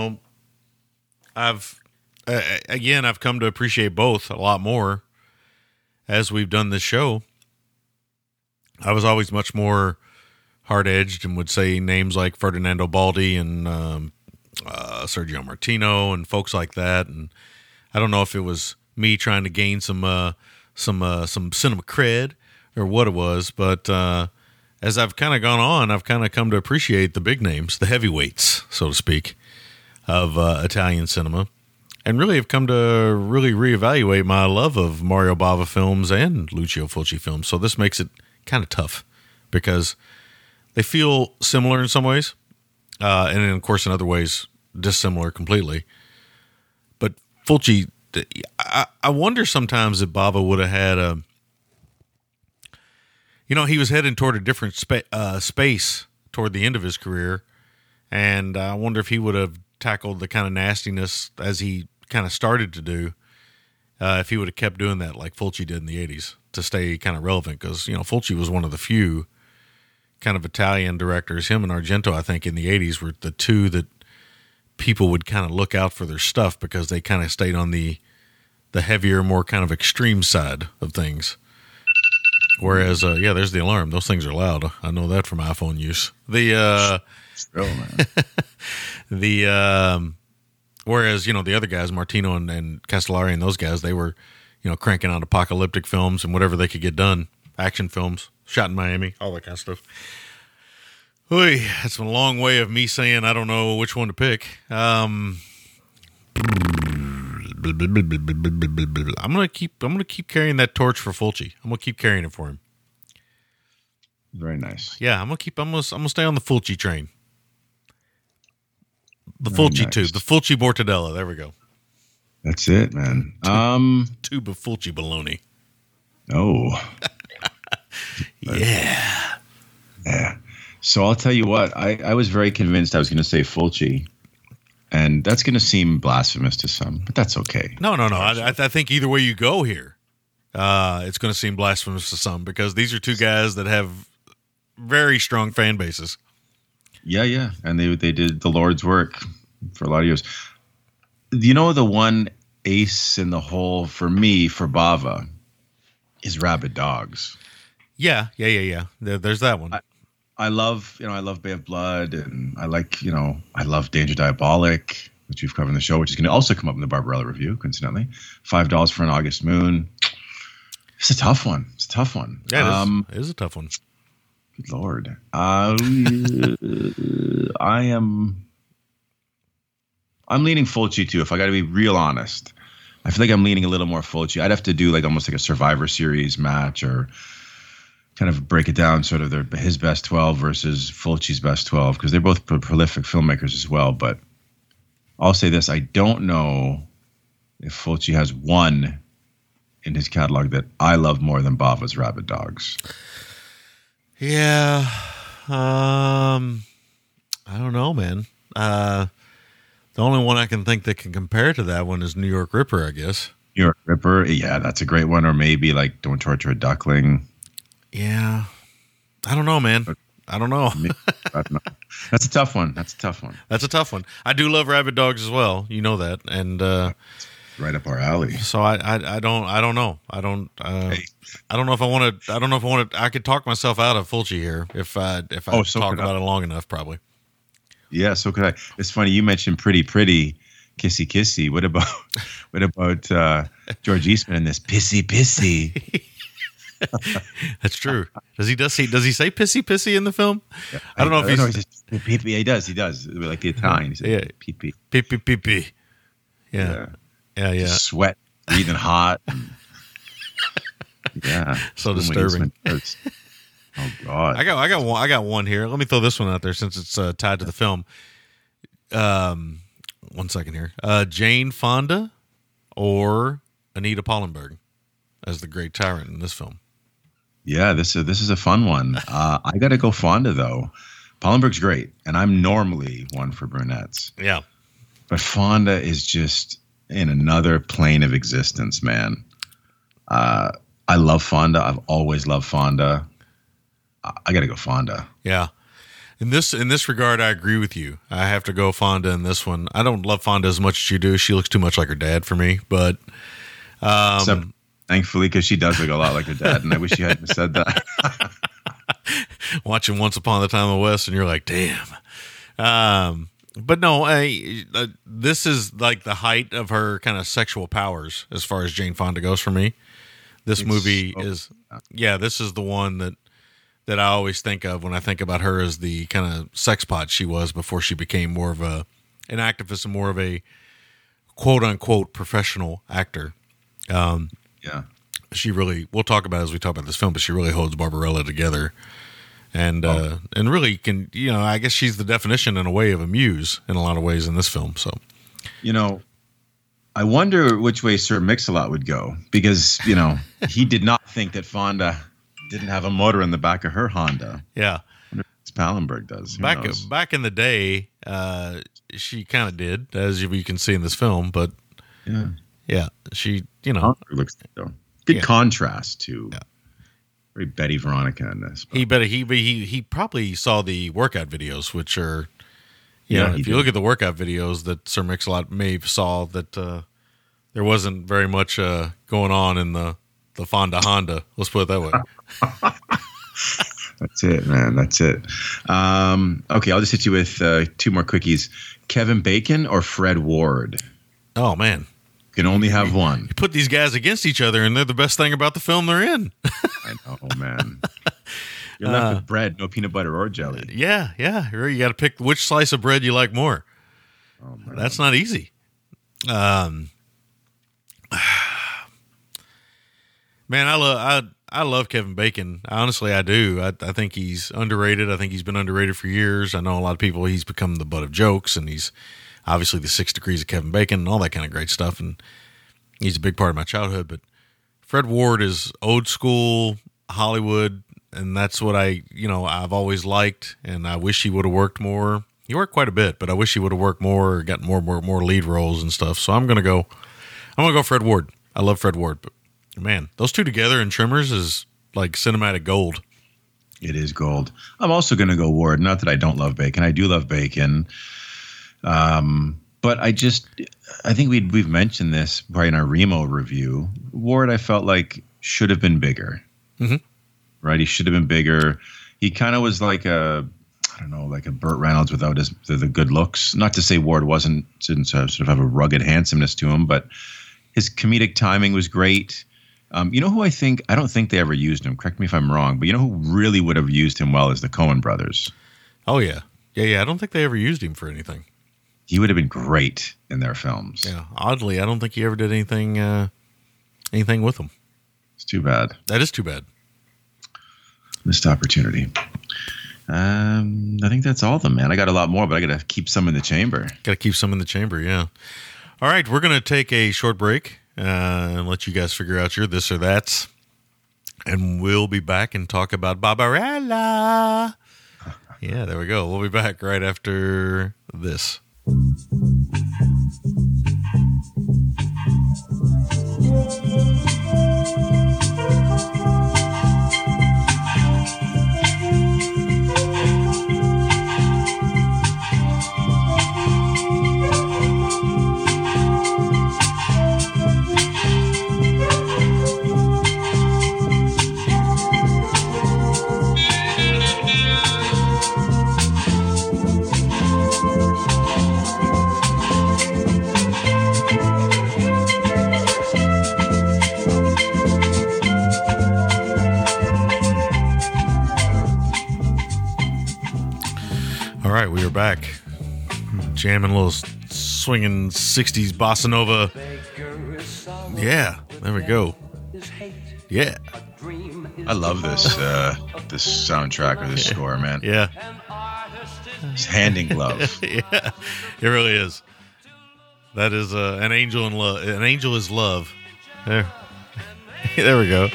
I've come to appreciate both a lot more as we've done this show. I was always much more hard-edged and would say names like Ferdinando Baldi and Sergio Martino and folks like that. And I don't know if it was me trying to gain some cinema cred or what it was, but as I've kind of gone on, I've kind of come to appreciate the big names, the heavyweights, so to speak, of Italian cinema, and really have come to really reevaluate my love of Mario Bava films and Lucio Fulci films. So this makes it kind of tough because they feel similar in some ways, and then, of course, in other ways, dissimilar completely. But Fulci, I wonder sometimes if Bava would have had he was heading toward a different space toward the end of his career, and I wonder if he would have tackled the kind of nastiness as he kind of started to do, if he would have kept doing that like Fulci did in the 80s to stay kind of relevant, because, Fulci was one of the few kind of Italian directors. Him and Argento, I think, in the 80s were the two that people would kind of look out for their stuff because they kind of stayed on the heavier, more kind of extreme side of things. Whereas, there's the alarm. Those things are loud. I know that from iPhone use. Whereas, the other guys, Martino and Castellari and those guys, they were, cranking out apocalyptic films and whatever they could get done. Action films, shot in Miami, all that kind of stuff. Oy, that's a long way of me saying I don't know which one to pick. I'm gonna keep carrying that torch for Fulci. I'm gonna keep carrying it for him. Very nice. Yeah, I'm gonna stay on the Fulci train. The Fulci tube, the Fulci mortadella. There we go. That's it, man. Tube of Fulci bologna. Oh, Yeah. Yeah. So I'll tell you what, I was very convinced I was going to say Fulci. And that's going to seem blasphemous to some, but that's okay. No. I think either way you go here, it's going to seem blasphemous to some because these are two guys that have very strong fan bases. Yeah. And they did the Lord's work for a lot of years. You know, the one ace in the hole for me, for Bava, is Rabid Dogs. Yeah. There's that one. I love Bay of Blood, and I love Danger Diabolic, which we've covered in the show, which is going to also come up in the Barbarella review, coincidentally. $5 for an August Moon. It's a tough one. Yeah, it is a tough one. Good Lord. I'm leaning Fulci too, if I got to be real honest. I feel like I'm leaning a little more Fulci. I'd have to do almost like a Survivor Series match, or kind of break it down, sort of his best 12 versus Fulci's best 12, because they're both prolific filmmakers as well. But I'll say this: I don't know if Fulci has one in his catalog that I love more than Bava's Rabid Dogs. Yeah, I don't know, man. The only one I can think that can compare to that one is New York Ripper, I guess. New York Ripper, yeah, that's a great one. Or maybe like Don't Torture a Duckling. Yeah, I don't know, man. I don't know. That's a tough one. I do love Rabid Dogs as well. You know that, and right up our alley. So I don't know. I don't know if I want to. I could talk myself out of Fulci here if I talk about it long enough, probably. Yeah, so could I. It's funny you mentioned Pretty Kissy Kissy. What about George Eastman in this Pissy? That's true. Does he say pissy in the film? Yeah, I don't know if he does. Like the Italian. He said pee. Pee. Yeah. Sweat, breathing hot. Yeah. So disturbing. Oh God. I got one here. Let me throw this one out there since it's tied to the film. 1 second here. Jane Fonda or Anita Pallenberg as the Great Tyrant in this film. Yeah, this is a fun one. I got to go Fonda though. Pallenberg's great, and I'm normally one for brunettes. Yeah, but Fonda is just in another plane of existence, man. I love Fonda. I've always loved Fonda. I got to go Fonda. Yeah. In this regard, I agree with you. I have to go Fonda in this one. I don't love Fonda as much as you do. She looks too much like her dad for me, but thankfully, because she does look a lot like her dad, and I wish you hadn't said that. Watching Once Upon a Time in the West, and you're like, damn. But no, this is like the height of her kind of sexual powers as far as Jane Fonda goes for me. This movie is, this is the one that I always think of when I think about her as the kind of sex pot she was before she became more of an activist and more of a quote unquote professional actor. She really, we'll talk about it as we talk about this film, but she really holds Barbarella together. And really can, I guess she's the definition in a way of a muse in a lot of ways in this film. So, I wonder which way Sir Mix-a-Lot would go, because, he did not think that Fonda didn't have a motor in the back of her Honda. Yeah. Pallenberg does. Back in the day, she kind of did, as you can see in this film, but yeah, she, looks good contrast to very Betty Veronica in this. But. He probably saw the workout videos, which are, if you look at the workout videos that Sir Mix-a-Lot may have saw, that there wasn't very much going on in the Fonda Honda. Let's put it that way. That's it, man. That's it. Okay, I'll just hit you with two more quickies. Kevin Bacon or Fred Ward? Oh, man. You can only have one. You put these guys against each other, and they're the best thing about the film they're in. I know, man. You're left with bread, no peanut butter or jelly. Yeah. You got to pick which slice of bread you like more. Oh, man. That's not easy. Man, I love Kevin Bacon. Honestly, I do. I think he's underrated. I think he's been underrated for years. I know a lot of people, he's become the butt of jokes, and he's obviously the 6 Degrees of Kevin Bacon and all that kind of great stuff. And he's a big part of my childhood. But Fred Ward is old school Hollywood that's what I've always liked, and I wish he would have worked more. He worked quite a bit, but I wish he would have worked more, or got more lead roles and stuff. So I'm gonna go Fred Ward. I love Fred Ward, but man, those two together in Tremors is like cinematic gold. It is gold. I'm also going to go Ward. Not that I don't love Bacon. I do love Bacon. But I think we've mentioned this probably in our Remo review. Ward, I felt like should have been bigger. Mm-hmm. Right? He should have been bigger. He kind of was like a Burt Reynolds without the good looks. Not to say Ward didn't sort of have a rugged handsomeness to him, but his comedic timing was great. You know who I don't think they ever used him. Correct me if I'm wrong, but you know who really would have used him well is the Coen brothers. Oh yeah. I don't think they ever used him for anything. He would have been great in their films. Yeah. Oddly, I don't think he ever did anything with them. It's too bad. That is too bad. Missed opportunity. I think that's all of them, man. I got a lot more, but I got to keep some in the chamber. Got to keep some in the chamber, yeah. All right, we're going to take a short break and let you guys figure out your this or that's. And we'll be back and talk about Barbarella. Yeah, there we go. We'll be back right after this. All right, we are back. Jamming a little swinging 60s bossa nova. Yeah, there we go. Yeah. I love this this soundtrack or this score, man. Yeah. It's hand in glove. Yeah, it really is. That is an angel in love. An angel is love. There we go.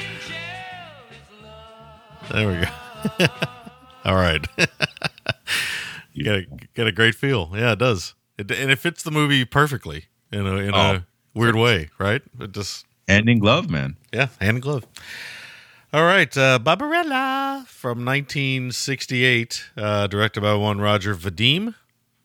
There we go. All right. You got a great feel. Yeah, it does. And it fits the movie perfectly in a weird way, right? It just hand in glove, man. Yeah, hand in glove. All right, Barbarella from 1968, directed by one Roger Vadim.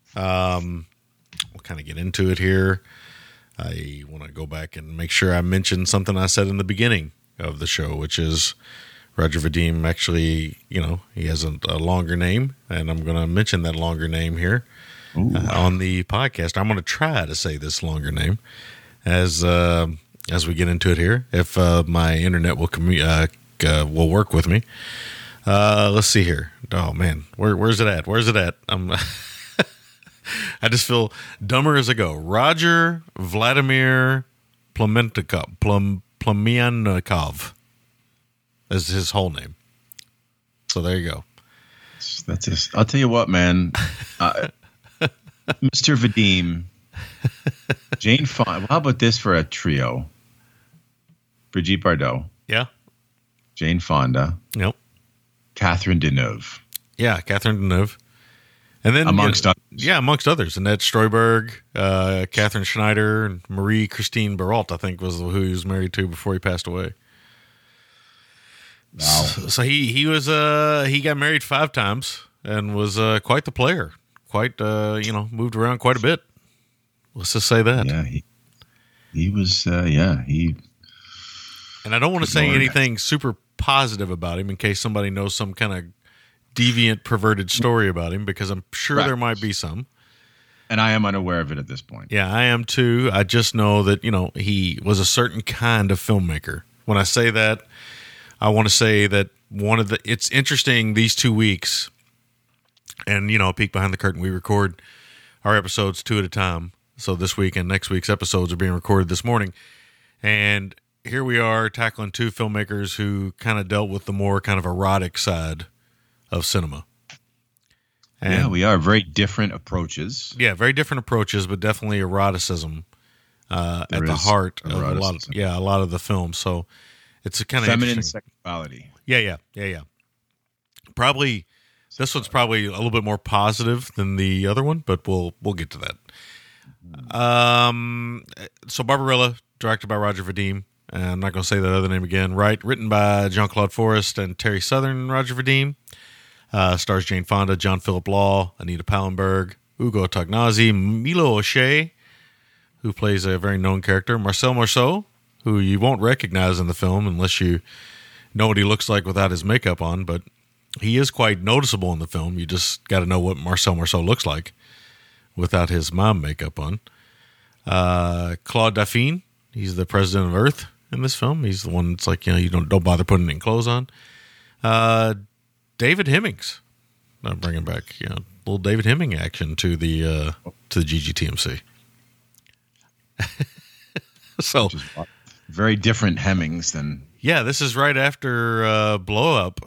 We'll kind of get into it here. I want to go back and make sure I mention something I said in the beginning of the show, which is Roger Vadim actually, he has a longer name, and I'm going to mention that longer name here on the podcast. I'm going to try to say this longer name as we get into it here, if my internet will work with me. Let's see here. Oh man, where's it at? Where's it at? I just feel dumber as I go. Roger Vladimir Plemianikov is his whole name. So there you go. That's it. I'll tell you what, man. Mr. Vadim, Jane Fonda. How about this for a trio? Brigitte Bardot. Yeah. Jane Fonda. Yep. Catherine Deneuve. Yeah, Catherine Deneuve. And then amongst others. Yeah, amongst others. Annette Streuberg, Catherine Schneider, and Marie Christine Barrault, I think, was who he was married to before he passed away. Wow. So he got married 5 times and was quite the player. Quite moved around quite a bit. Let's just say that. Yeah, he was. He. And I don't want to say anything super positive about him in case somebody knows some kind of deviant, perverted story about him, because I'm sure there might be some. And I am unaware of it at this point. Yeah, I am too. I just know that he was a certain kind of filmmaker. When I say that, I want to say that it's interesting these 2 weeks, and a peek behind the curtain. We record our episodes 2 at a time. So this week and next week's episodes are being recorded this morning. And here we are tackling 2 filmmakers who kind of dealt with the more kind of erotic side of cinema. And yeah, we are very different approaches. Yeah, very different approaches, but definitely eroticism at the heart of a lot of the film. So it's a kind of feminine sexuality. Yeah. Probably this one's probably a little bit more positive than the other one, but we'll get to that. So Barbarella, directed by Roger Vadim. I'm not going to say that other name again. Right, written by Jean-Claude Forrest and Terry Southern and Roger Vadim. Stars Jane Fonda, John Philip Law, Anita Pallenberg, Ugo Tognazzi, Milo O'Shea, who plays a very known character, Marcel Marceau, who you won't recognize in the film unless you know what he looks like without his makeup on, but he is quite noticeable in the film. You just got to know what Marcel Marceau looks like without his mom makeup on. Claude Dauphin, he's the president of Earth in this film. He's the one that's like, you don't bother putting any clothes on. David Hemmings, I'm bringing back, little David Hemming action to the GGTMC. So very different Hemmings than. Yeah, this is right after Blow Up.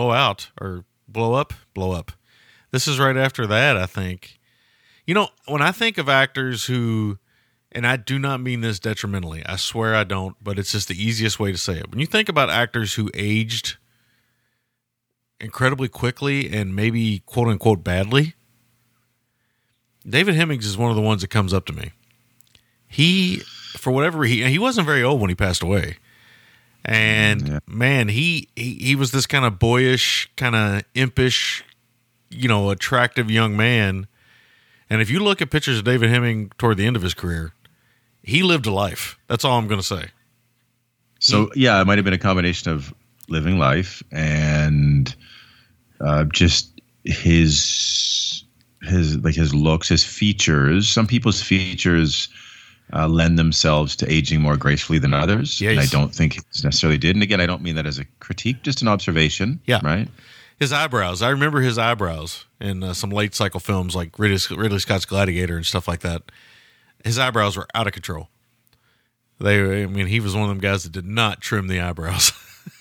This is right after that, I think. When I think of actors who, and I do not mean this detrimentally, I swear I don't, but it's just the easiest way to say it. When you think about actors who aged incredibly quickly and maybe quote unquote badly, David Hemmings is one of the ones that comes up to me. He, for whatever he wasn't very old when he passed away. And man, he was this kind of boyish, kind of impish, attractive young man. And if you look at pictures of David Hemming toward the end of his career, he lived a life. That's all I'm going to say. So it might have been a combination of living life and just his looks, his features. Some people's features lend themselves to aging more gracefully than others. Yes. And I don't think he necessarily did. And again, I don't mean that as a critique, just an observation. Yeah. Right? His eyebrows. I remember his eyebrows in some late cycle films like Ridley Scott's Gladiator and stuff like that. His eyebrows were out of control. He was one of them guys that did not trim the eyebrows.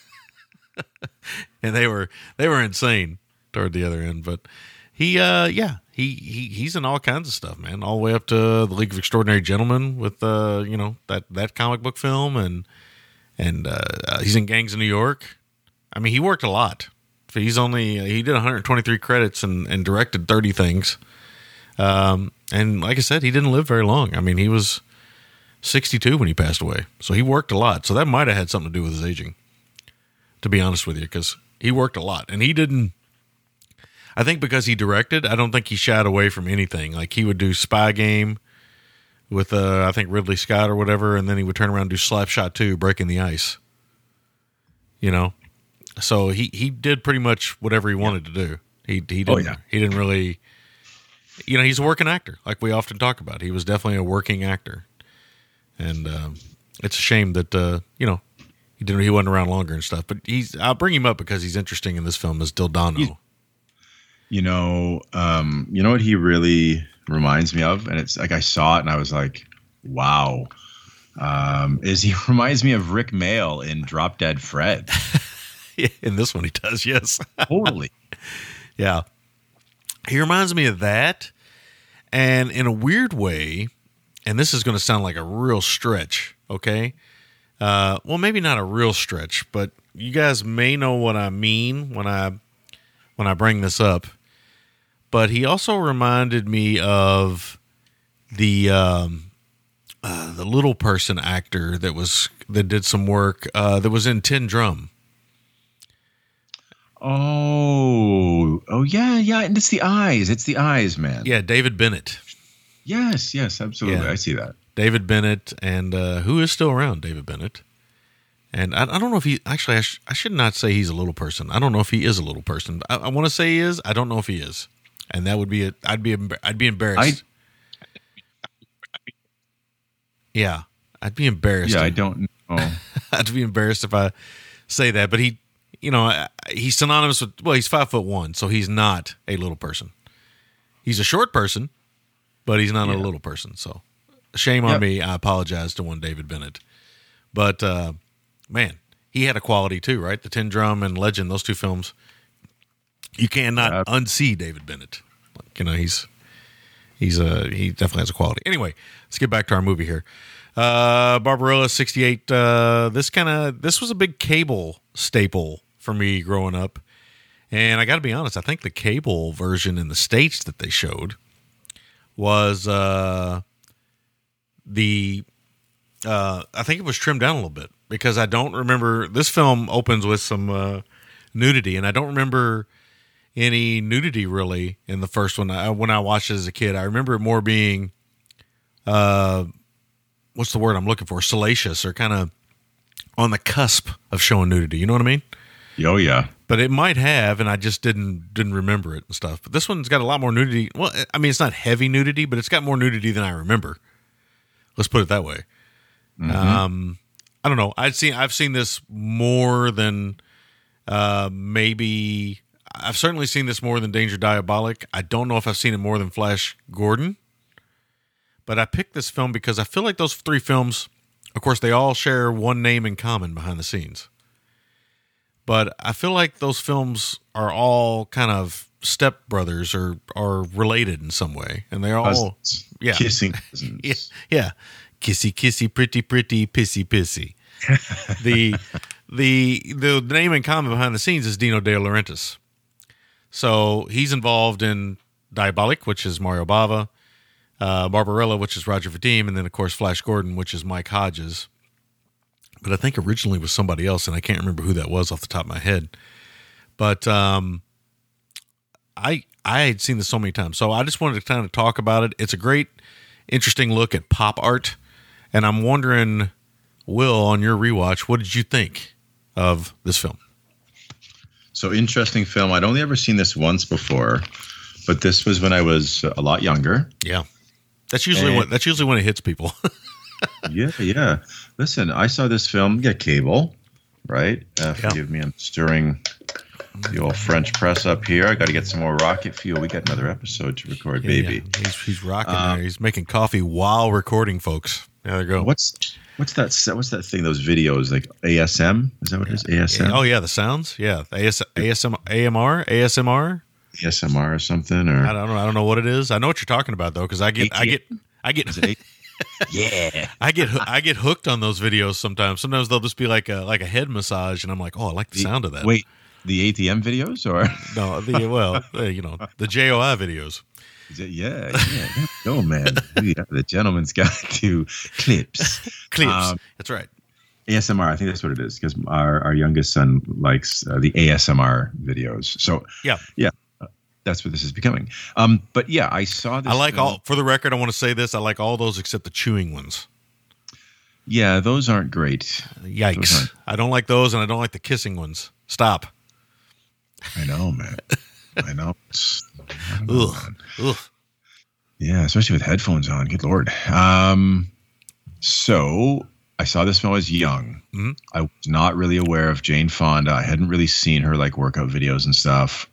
And they were insane toward the other end. But he's in all kinds of stuff, man. All the way up to The League of Extraordinary Gentlemen with that comic book film, and he's in Gangs of New York. I mean, he worked a lot. He did 123 credits and directed 30 things. And like I said, he didn't live very long. I mean, he was 62 when he passed away, so he worked a lot. So that might have had something to do with his aging, to be honest with you, because he worked a lot, and he didn't. I think because he directed, I don't think he shied away from anything. Like he would do Spy Game with I think Ridley Scott or whatever, and then he would turn around and do Slapshot 2, Breaking the Ice. So he did pretty much whatever he wanted to do. He didn't really. He's a working actor, like we often talk about. He was definitely a working actor, and it's a shame that he wasn't around longer and stuff. But I'll bring him up because he's interesting in this film as Dildano. You know what he really reminds me of, and it's like I saw it and I was like, wow. Is he reminds me of Rick Mayall in Drop Dead Fred. In this one he does, yes. Totally. Yeah. He reminds me of that, and in a weird way, and this is going to sound like a real stretch, okay? Well, maybe not a real stretch, but you guys may know what I mean when I bring this up. But he also reminded me of the little person actor that did some work that was in Tin Drum. Oh yeah, and it's the eyes, man. Yeah, David Bennett. Yes, absolutely. Yeah. I see that. David Bennett, and who is still around, David Bennett. And I don't know if he actually. I should not say he's a little person. I don't know if he is a little person. I want to say he is. I don't know if he is, and that would be it. I'd be embarrassed. Yeah, I'd be embarrassed. Yeah, I don't know. I'd be embarrassed if I say that, but he. He's synonymous with, he's 5'1", so he's not a little person. He's a short person, but he's not a little person. So shame on me. I apologize to one David Bennett. But, man, he had a quality too, right? The Tin Drum and Legend, those two films. You cannot unsee David Bennett. He definitely has a quality. Anyway, let's get back to our movie here. Barbarella, 1968. This was a big cable staple for me growing up, And I got to be honest, I think the cable version in the States that they showed was I think it was trimmed down a little bit, because I don't remember. This film opens with some nudity, and I don't remember any nudity really in the first one. When I watched it as a kid, I remember it more being, what's the word I'm looking for? Salacious, or kind of on the cusp of showing nudity. You know what I mean? Oh yeah. But it might have, and I just didn't remember it and stuff. But this one's got a lot more nudity. Well, I mean, it's not heavy nudity, but it's got more nudity than I remember. Let's put it that way. Mm-hmm. I don't know. I've seen this more than maybe. I've certainly seen this more than Danger Diabolik. I don't know if I've seen it more than Flash Gordon. But I picked this film because I feel like those three films, of course, they all share one name in common behind the scenes. But I feel like those films are all kind of stepbrothers, or are related in some way, and they're all Cousins. Kissing cousins. yeah, kissy kissy, pretty pretty, pissy pissy. the name in common behind the scenes is Dino De Laurentiis. So he's involved in Diabolik, which is Mario Bava, Barbarella, which is Roger Vadim, and then of course Flash Gordon, which is Mike Hodges. But I think originally it was somebody else, and I can't remember who that was off the top of my head. But I had seen this so many times, so I just wanted to kind of talk about it. It's a great, interesting look at pop art, and I'm wondering, Will, on your rewatch, what did you think of this film? So interesting film. I'd only ever seen this once before, but this was when I was a lot younger. Yeah, that's usually when it hits people. Yeah. Listen, I saw this film. Get cable, right? Forgive me, I'm stirring the old French press up here. I got to get some more rocket fuel. We got another episode to record, baby. Yeah. He's rocking there. He's making coffee while recording, folks. There you go. What's that thing? Those videos, like ASM? Is that what it is? ASM? Oh yeah, the sounds. Yeah, ASMR or something. Or I don't know what it is. I know what you're talking about though, because I get. Yeah, I get hooked on those videos sometimes. Sometimes they'll just be like a head massage, and I'm like, oh, I like the sound of that. Wait, the ATM videos or no? The JOI videos. Yeah. No, man. The gentleman's got to clips. That's right. ASMR. I think that's what it is, because our youngest son likes the ASMR videos. So yeah. That's what this is becoming. But yeah, I saw this. I like all, for the record, I want to say this. I like all those except the chewing ones. Yeah, those aren't great. Yikes. I don't like those, and I don't like the kissing ones. Stop. I know, man. I know. Ugh. Yeah, especially with headphones on. Good Lord. So I saw this when I was young. Mm-hmm. I was not really aware of Jane Fonda. I hadn't really seen her like workout videos and stuff.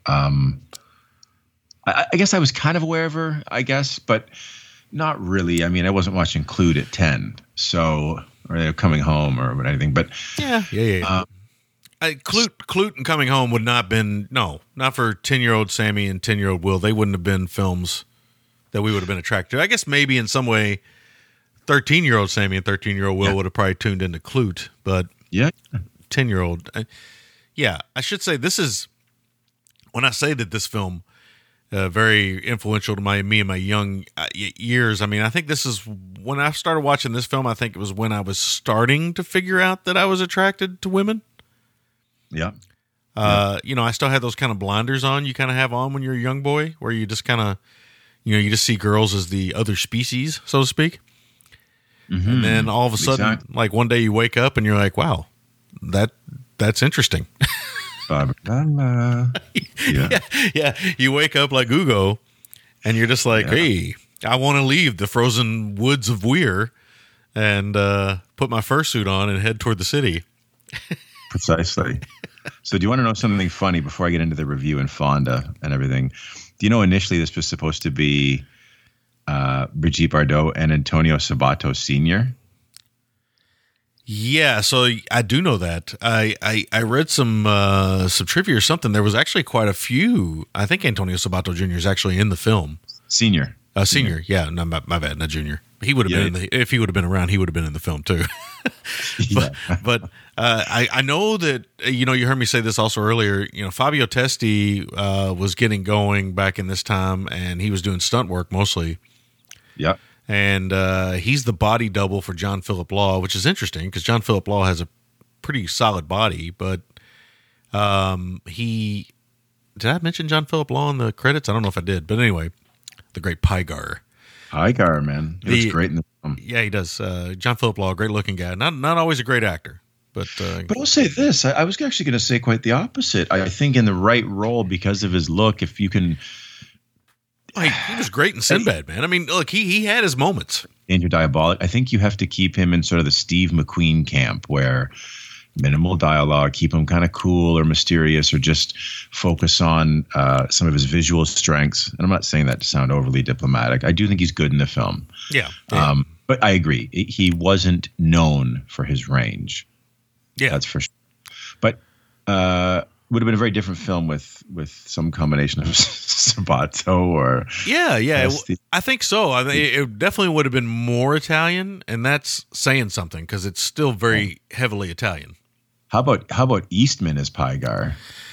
I guess I was kind of aware of her, but not really. I mean, I wasn't watching Clued at 10, or Coming Home or anything. But yeah. Clute and Coming Home would not have been, not for 10-year-old Sammy and 10-year-old Will. They wouldn't have been films that we would have been attracted to. I guess maybe in some way, 13-year-old Sammy and 13-year-old Will would have probably tuned into Clute, but 10-year-old. Yeah, I should say this is, when I say that this film very influential to me in my young years. I mean, I think this is when I started watching this film. I think it was when I was starting to figure out that I was attracted to women. Yeah. I still had those kind of blinders on you kind of have on when you're a young boy, where you just kind of, you just see girls as the other species, so to speak. Mm-hmm. And then all of a sudden, like one day you wake up and you're like, wow, that's interesting. Yeah. You wake up like Ugo, and you're just like, hey, I want to leave the frozen woods of Weir and put my fursuit on and head toward the city. Precisely. So do you want to know something funny before I get into the review and Fonda and everything? Do you know initially this was supposed to be Brigitte Bardot and Antonio Sabato Sr.? Yeah, so I do know that. I read some trivia or something. There was actually quite a few. I think Antonio Sabato Jr. is actually in the film. Senior. Senior. Yeah, no, my bad, not junior. He would have been if he would have been around. He would have been in the film too. But I know that you heard me say this also earlier. Fabio Testi was getting going back in this time, and he was doing stunt work mostly. Yeah. And he's the body double for John Philip Law, which is interesting because John Philip Law has a pretty solid body, but he did I mention John Philip Law in the credits? I don't know if I did, but anyway, the great Pygar. Pygar, man, he looks great in the film. Yeah, he does. John Philip Law, great looking guy. Not always a great actor, but I'll say this: I was actually going to say quite the opposite. I think in the right role because of his look, if you can. He was great in Sinbad, man. I mean, look, he had his moments. Danger Diabolik. I think you have to keep him in sort of the Steve McQueen camp where minimal dialogue, keep him kind of cool or mysterious, or just focus on some of his visual strengths. And I'm not saying that to sound overly diplomatic. I do think he's good in the film. Yeah. But I agree. He wasn't known for his range. Yeah. That's for sure. But would have been a very different film with some combination of Sabato or I think so. I mean, it definitely would have been more Italian, and that's saying something because it's still very heavily Italian. How about Eastman as Pygar?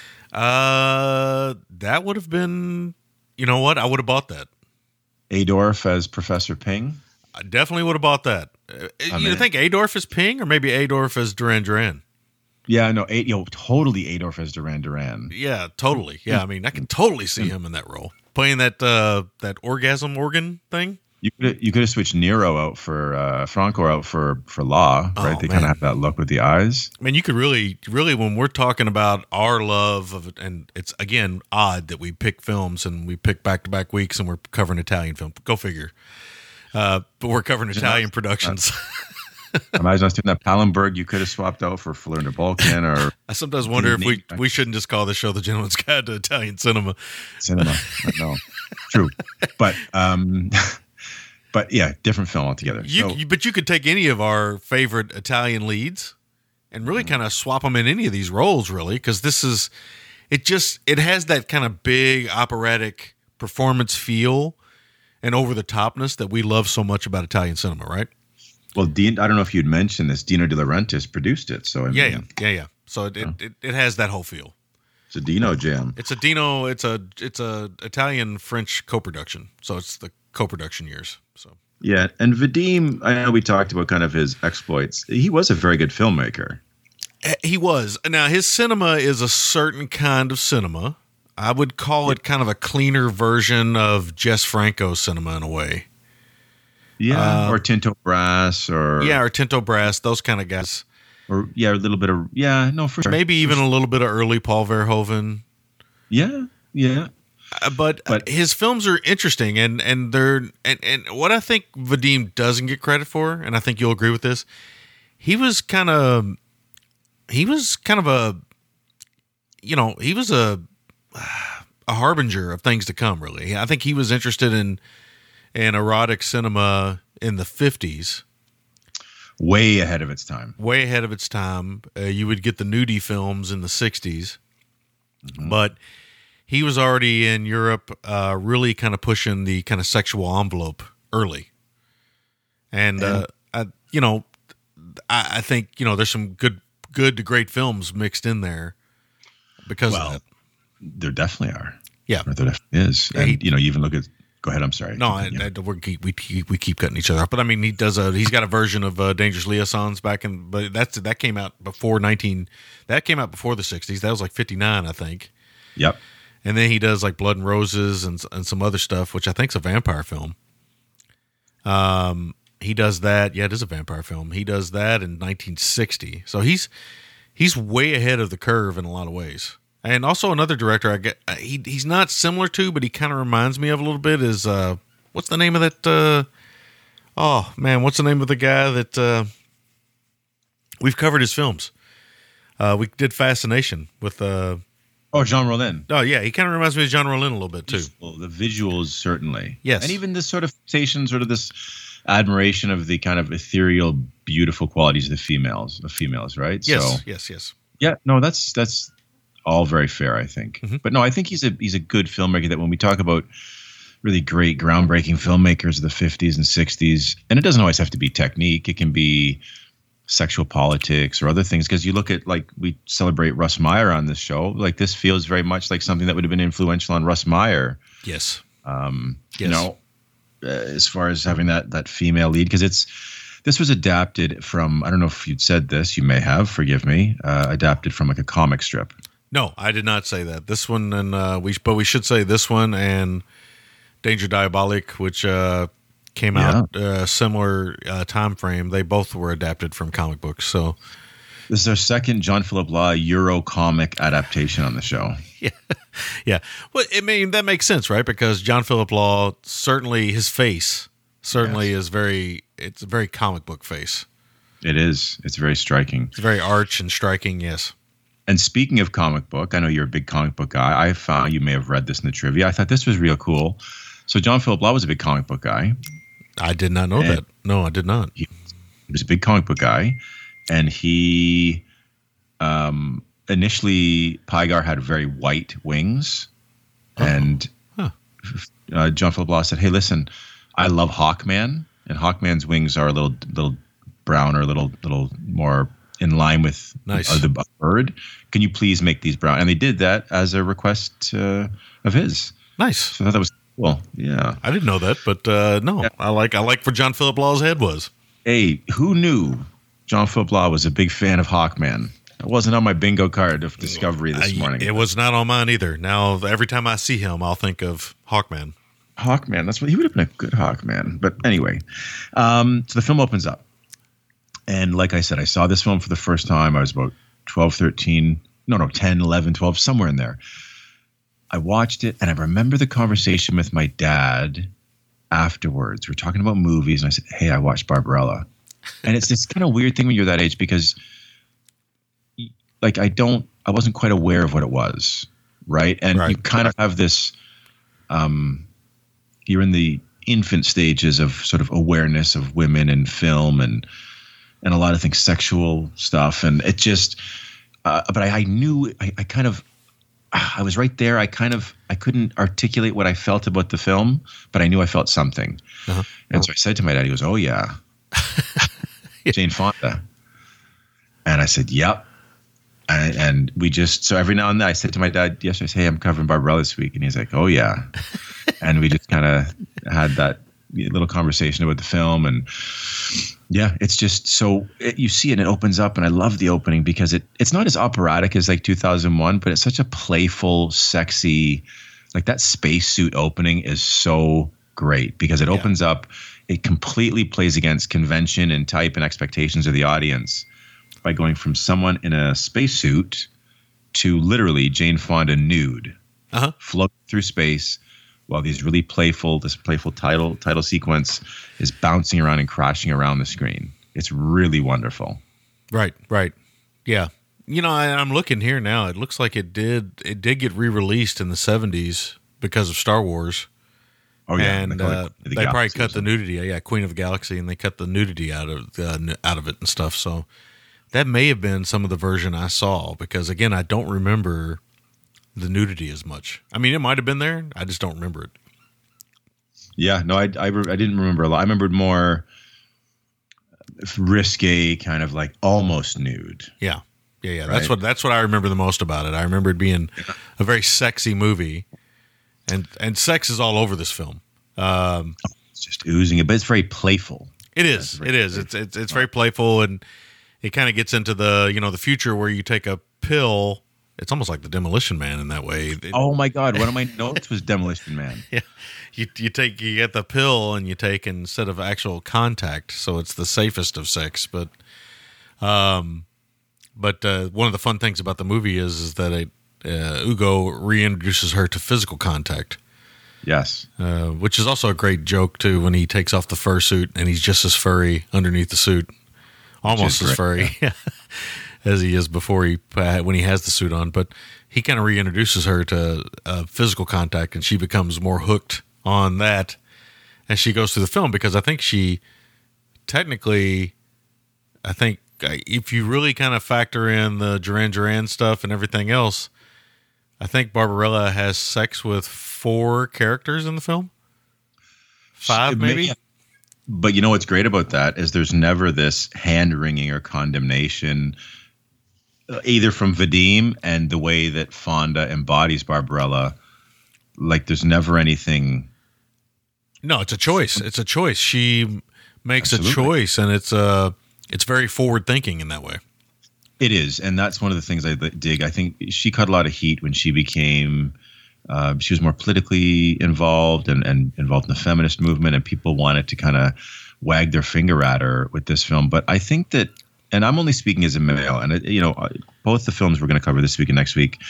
That would have been. You know what? I would have bought that. Adorf as Professor Ping. I definitely would have bought that. You think Adorf as Ping, or maybe Adorf as Duran Duran? Yeah, no, totally Adorf as Duran Duran. Yeah, totally. Yeah, I mean, I can totally see him in that role, playing that orgasm organ thing. You could have switched Nero out for Franco out for Law, right? They kind of have that look with the eyes. I mean, you could really, when we're talking about our love of it, and it's again odd that we pick films and we pick back-to-back weeks and we're covering Italian film. Go figure. But we're covering Italian productions. Imagine us doing that. Pallenberg, you could have swapped out for Fleur Balkan, or I sometimes wonder if we shouldn't just call the show "The Gentleman's Guide to Italian Cinema." I know, true, but yeah, different film altogether. But you could take any of our favorite Italian leads and really kind of swap them in any of these roles, really, because it has that kind of big operatic performance feel and over the topness that we love so much about Italian cinema, right? Well, Dean, I don't know if you'd mentioned this. Dino De Laurentiis produced it, so yeah. So it has that whole feel. It's a Dino jam. It's a Italian French co-production. So it's the co-production years. So yeah, and Vadim, I know we talked about kind of his exploits. He was a very good filmmaker. He was. Now his cinema is a certain kind of cinema. I would call it kind of a cleaner version of Jess Franco's cinema in a way. Yeah, or Tinto Brass, or Tinto Brass, those kind of guys. Or a little bit of for sure. Maybe even a little bit of early Paul Verhoeven. Yeah. But his films are interesting, and they're and what I think Vadim doesn't get credit for, and I think you'll agree with this, he was kind of a harbinger of things to come. Really, I think he was interested in erotic cinema in the 50s. Way ahead of its time. You would get the nudie films in the 60s. Mm-hmm. But he was already in Europe really kind of pushing the kind of sexual envelope early. And I think, there's some good to great films mixed in there because of that. There definitely are. Yeah. There definitely is. Yeah, and, you even look at... Go ahead. I'm sorry. No, we keep cutting each other off. But I mean, he's got a version of Dangerous Liaisons but that came out before the 60s. That was like 59, I think. Yep. And then he does like Blood and Roses and some other stuff, which I think is a vampire film. He does that. Yeah, it is a vampire film. He does that in 1960. So he's way ahead of the curve in a lot of ways. And also another director he's not similar to, but he kind of reminds me of a little bit is what's the name of that? What's the name of the guy that we've covered his films? We did Fascination with Jean Rollin. Oh yeah, he kind of reminds me of Jean Rollin a little bit too. Well, the visuals certainly, yes, and even this sort of station, sort of this admiration of the kind of ethereal, beautiful qualities of the females, right? Yes, yes. Yeah, no, that's all very fair, I think. Mm-hmm. But no, I think he's a good filmmaker that when we talk about really great, groundbreaking filmmakers of the 50s and 60s. And it doesn't always have to be technique. It can be sexual politics or other things. Because you look at, like, we celebrate Russ Meyer on this show. Like, this feels very much like something that would have been influential on Russ Meyer. Yes. You know, as far as having that female lead, because this was adapted from, I don't know if you'd said this, you may have, forgive me, adapted from like a comic strip. No, I did not say that. This one, and we should say this one and Danger Diabolik, which came out similar time frame. They both were adapted from comic books. So this is our second John Philip Law Euro comic adaptation on the show. Yeah. Well, I mean, that makes sense, right? Because John Philip Law, certainly his face certainly is it's a very comic book face. It is. It's very striking. It's very arch and striking, yes. And speaking of comic book, I know you're a big comic book guy. I found, you may have read this in the trivia. I thought this was real cool. So John Philip Law was a big comic book guy. I did not know that. No, I did not. He was a big comic book guy. And he, initially, Pygar had very white wings. And John Philip Law said, hey, listen, I love Hawkman. And Hawkman's wings are a little browner, a little more in line with the bird. Can you please make these brown? And they did that as a request of his. Nice. So I thought that was cool. Yeah. I didn't know that, but no. Yeah. I like where John Philip Law's head was. Hey, who knew John Philip Law was a big fan of Hawkman? It wasn't on my bingo card of Discovery this morning. It was not on mine either. Now, every time I see him, I'll think of Hawkman. Hawkman. That's what he would have been a good Hawkman. But anyway, so the film opens up. And like I said, I saw this film for the first time. I was about 10, 11, 12, somewhere in there. I watched it, and I remember the conversation with my dad afterwards. We're talking about movies, and I said, hey, I watched Barbarella. And it's this kind of weird thing when you're that age because, like, I wasn't quite aware of what it was, right? And you kind of have this, you're in the infant stages of sort of awareness of women and film and a lot of things, sexual stuff. And it just, but I knew, I kind of, I was right there. I couldn't articulate what I felt about the film, but I knew I felt something. Uh-huh. And so I said to my dad, he goes, oh yeah. Jane Fonda. And I said, yep. And we just, so every now and then I said to my dad yesterday, I said, hey, I'm covering Barbarella this week. And he's like, oh yeah. And we just kind of had that little conversation about the film. And yeah, it's just so you see it and it opens up, and I love the opening because it's not as operatic as like 2001, but it's such a playful, sexy, like that spacesuit opening is so great because it opens up, it completely plays against convention and type and expectations of the audience by going from someone in a spacesuit to literally Jane Fonda nude, floating through space. While this playful title sequence is bouncing around and crashing around the screen. It's really wonderful. Right. Yeah. You know, I'm looking here now. It looks like it did get re-released in the 70s because of Star Wars. Oh yeah. And they probably cut the nudity. Yeah, Queen of the Galaxy, and they cut the nudity out of it and stuff. So that may have been some of the version I saw because, again, I don't remember the nudity as much. I mean, it might have been there. I just don't remember it. Yeah, no, I didn't remember a lot. I remembered more risque, kind of like almost nude. Yeah. Right? That's what I remember the most about it. I remember it being a very sexy movie, and sex is all over this film. It's just oozing it, but it's very playful. It is. It's very playful, and it kind of gets into the future where you take a pill. It's almost like the Demolition Man in that way. Oh my God! One of my notes was Demolition Man. Yeah, you get the pill and you take instead of actual contact, so it's the safest of sex. But one of the fun things about the movie is that Ugo reintroduces her to physical contact. Yes, which is also a great joke too when he takes off the fursuit and he's just as furry underneath the suit, almost as furry. Yeah. As he is when he has the suit on, but he kind of reintroduces her to physical contact, and she becomes more hooked on that as she goes through the film. Because I think if you really kind of factor in the Duran Duran stuff and everything else, I think Barbarella has sex with 4 characters in the film. 5 maybe. But you know what's great about that is there's never this hand-wringing or condemnation, either from Vadim and the way that Fonda embodies Barbarella. Like there's never anything. No, it's a choice. It's a choice. She makes Absolutely. a choice, and it's very forward-thinking in that way. It is, and that's one of the things I dig. I think she caught a lot of heat when she became. She was more politically involved and involved in the feminist movement, and people wanted to kind of wag their finger at her with this film. But I think that, and I'm only speaking as a male, and both the films we're going to cover this week and next week,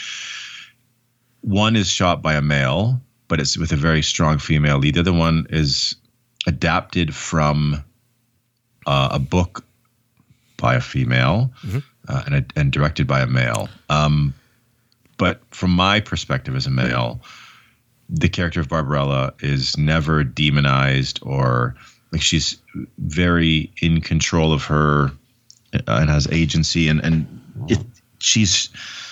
one is shot by a male, but it's with a very strong female lead. The other one is adapted from a book by a female and directed by a male. But from my perspective as a male, the character of Barbarella is never demonized or like she's very in control of her and has agency, she's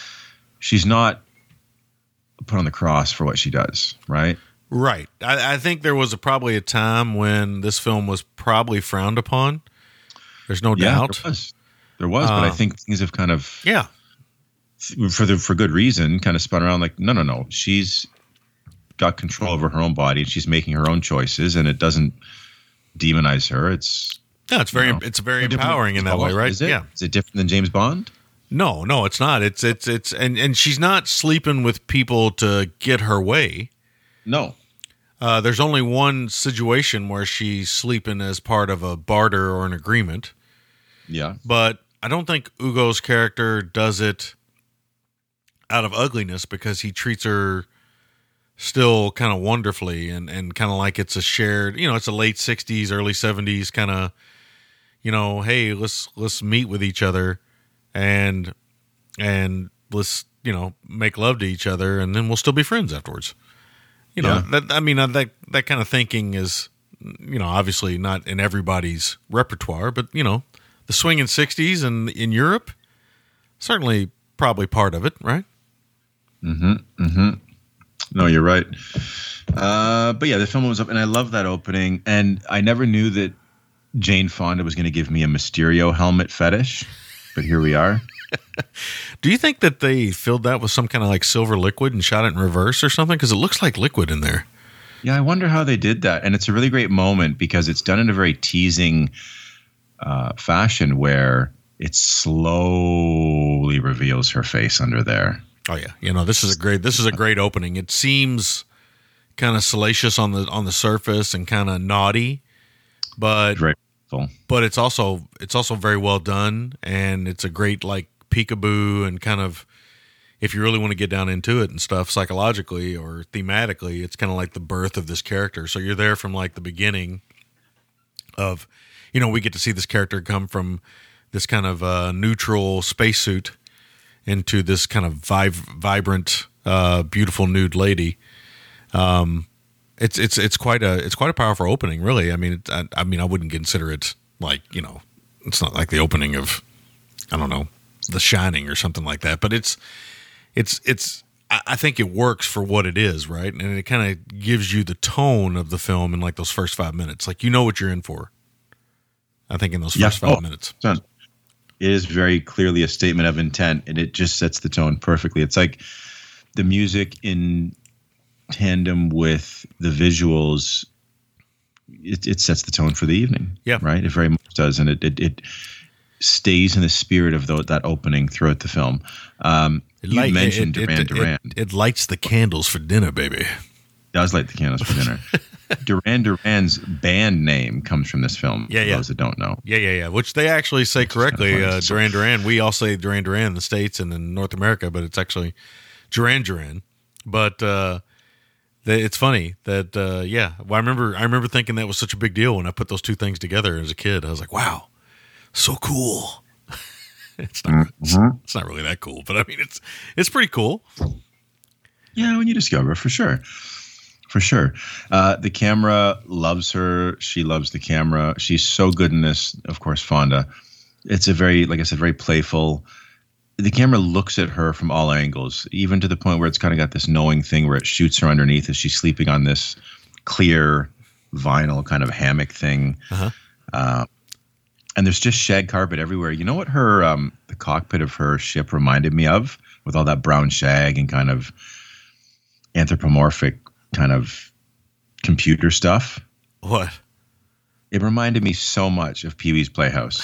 not put on the cross for what she does, right? Right. I think there was probably a time when this film was probably frowned upon. There's no doubt. There was, but I think things have kind of for good reason kind of spun around like no. She's got control over her own body and she's making her own choices, and it doesn't demonize her. It's very empowering in that way, right? Is it? Yeah. Is it different than James Bond? No, it's not. It's and she's not sleeping with people to get her way. No. There's only one situation where she's sleeping as part of a barter or an agreement. Yeah. But I don't think Ugo's character does it out of ugliness, because he treats her still kind of wonderfully and kind of like it's a shared, it's a late 60s, early 70s kind of, hey, let's meet with each other and let's, make love to each other, and then we'll still be friends afterwards. That kind of thinking is, obviously not in everybody's repertoire, but, the swinging 60s and in Europe, certainly probably part of it, right? No, you're right. But yeah, the film was up, and I love that opening. And I never knew that Jane Fonda was going to give me a Mysterio helmet fetish, but here we are. Do you think that they filled that with some kind of like silver liquid and shot it in reverse or something? Because it looks like liquid in there. Yeah, I wonder how they did that. And it's a really great moment because it's done in a very teasing fashion where it slowly reveals her face under there. Oh yeah, this is a great opening. It seems kind of salacious on the surface and kind of naughty, but it's also very well done, and it's a great like peekaboo and kind of, if you really want to get down into it and stuff psychologically or thematically, it's kind of like the birth of this character. So you're there from like the beginning of, we get to see this character come from this kind of neutral spacesuit into this kind of vibrant, beautiful nude lady. It's quite a powerful opening, really. I mean, I wouldn't consider it like, it's not like the opening of, I don't know, The Shining or something like that. But I think it works for what it is, right? And it kind of gives you the tone of the film in like those first 5 minutes, like what you're in for. I think in those first 5 minutes. It is very clearly a statement of intent, and it just sets the tone perfectly. It's like the music in tandem with the visuals, it sets the tone for the evening. Yeah. Right? It very much does, and it stays in the spirit of that opening throughout the film. You mentioned Duran Duran. It lights the candles for dinner, baby. It does light the candles for dinner. Duran Duran's band name comes from this film. Yeah, for those that don't know. Yeah. Which they actually say correctly. Duran Duran. We all say Duran Duran in the States and in North America, but it's actually Duran Duran. But it's funny that Well, I remember thinking that was such a big deal when I put those two things together as a kid. I was like, wow, so cool. It's not really that cool, but I mean, it's pretty cool. Yeah, when you discover, for sure. The camera loves her. She loves the camera. She's so good in this. Of course, Fonda. It's a very, like I said, very playful. The camera looks at her from all angles, even to the point where it's kind of got this knowing thing where it shoots her underneath as she's sleeping on this clear vinyl kind of hammock thing. And there's just shag carpet everywhere. You know what her the cockpit of her ship reminded me of, with all that brown shag and kind of anthropomorphic kind of computer stuff? What? It reminded me so much of Pee-wee's Playhouse.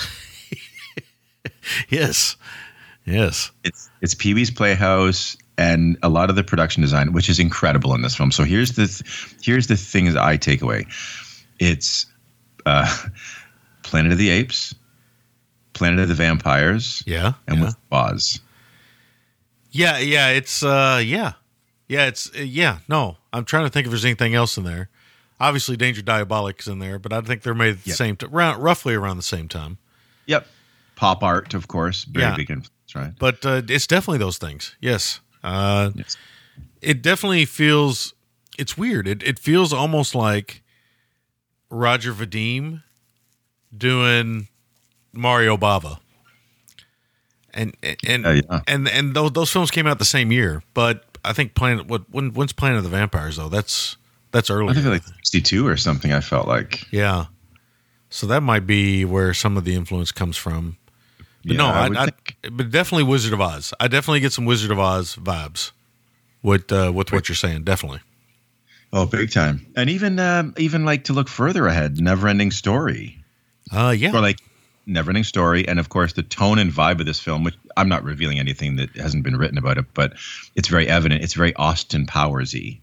Yes. It's Pee-wee's Playhouse, and a lot of the production design, which is incredible in this film. So here's the things that I take away. It's Planet of the Apes, Planet of the Vampires, and with Oz. Yeah, it's no, I'm trying to think if there's anything else in there. Obviously, Danger Diabolik is in there, but I think they're made at the same roughly around the same time. Yep. Pop art, of course, very big influence, right? But it's definitely those things. Yes. Yes. It definitely feels. It's weird. It feels almost like Roger Vadim doing Mario Bava. And those films came out the same year, but I think when's Planet of the Vampires though? That's earlier. I feel like 62 or something. I felt like so that might be where some of the influence comes from. But but definitely Wizard of Oz. I definitely get some Wizard of Oz vibes with what you're saying. Definitely. Oh, big time. And even like to look further ahead, Neverending Story. Or like Neverending Story, and of course the tone and vibe of this film, which I'm not revealing anything that hasn't been written about it, but it's very evident. It's very Austin Powers-y.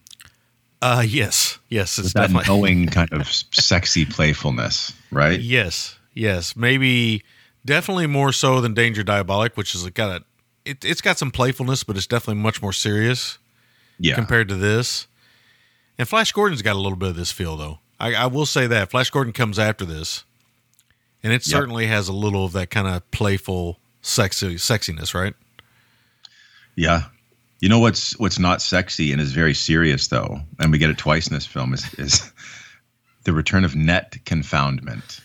Yes, it's with definitely that knowing kind of sexy playfulness, right? Yes, maybe definitely more so than Danger Diabolik, which is it's got some playfulness, but it's definitely much more serious. Yeah, compared to this. And Flash Gordon's got a little bit of this feel, though. I will say that Flash Gordon comes after this. And it certainly has a little of that kind of playful sexiness, right? Yeah. You know what's not sexy and is very serious, though, and we get it twice in this film, is the return of net confoundment.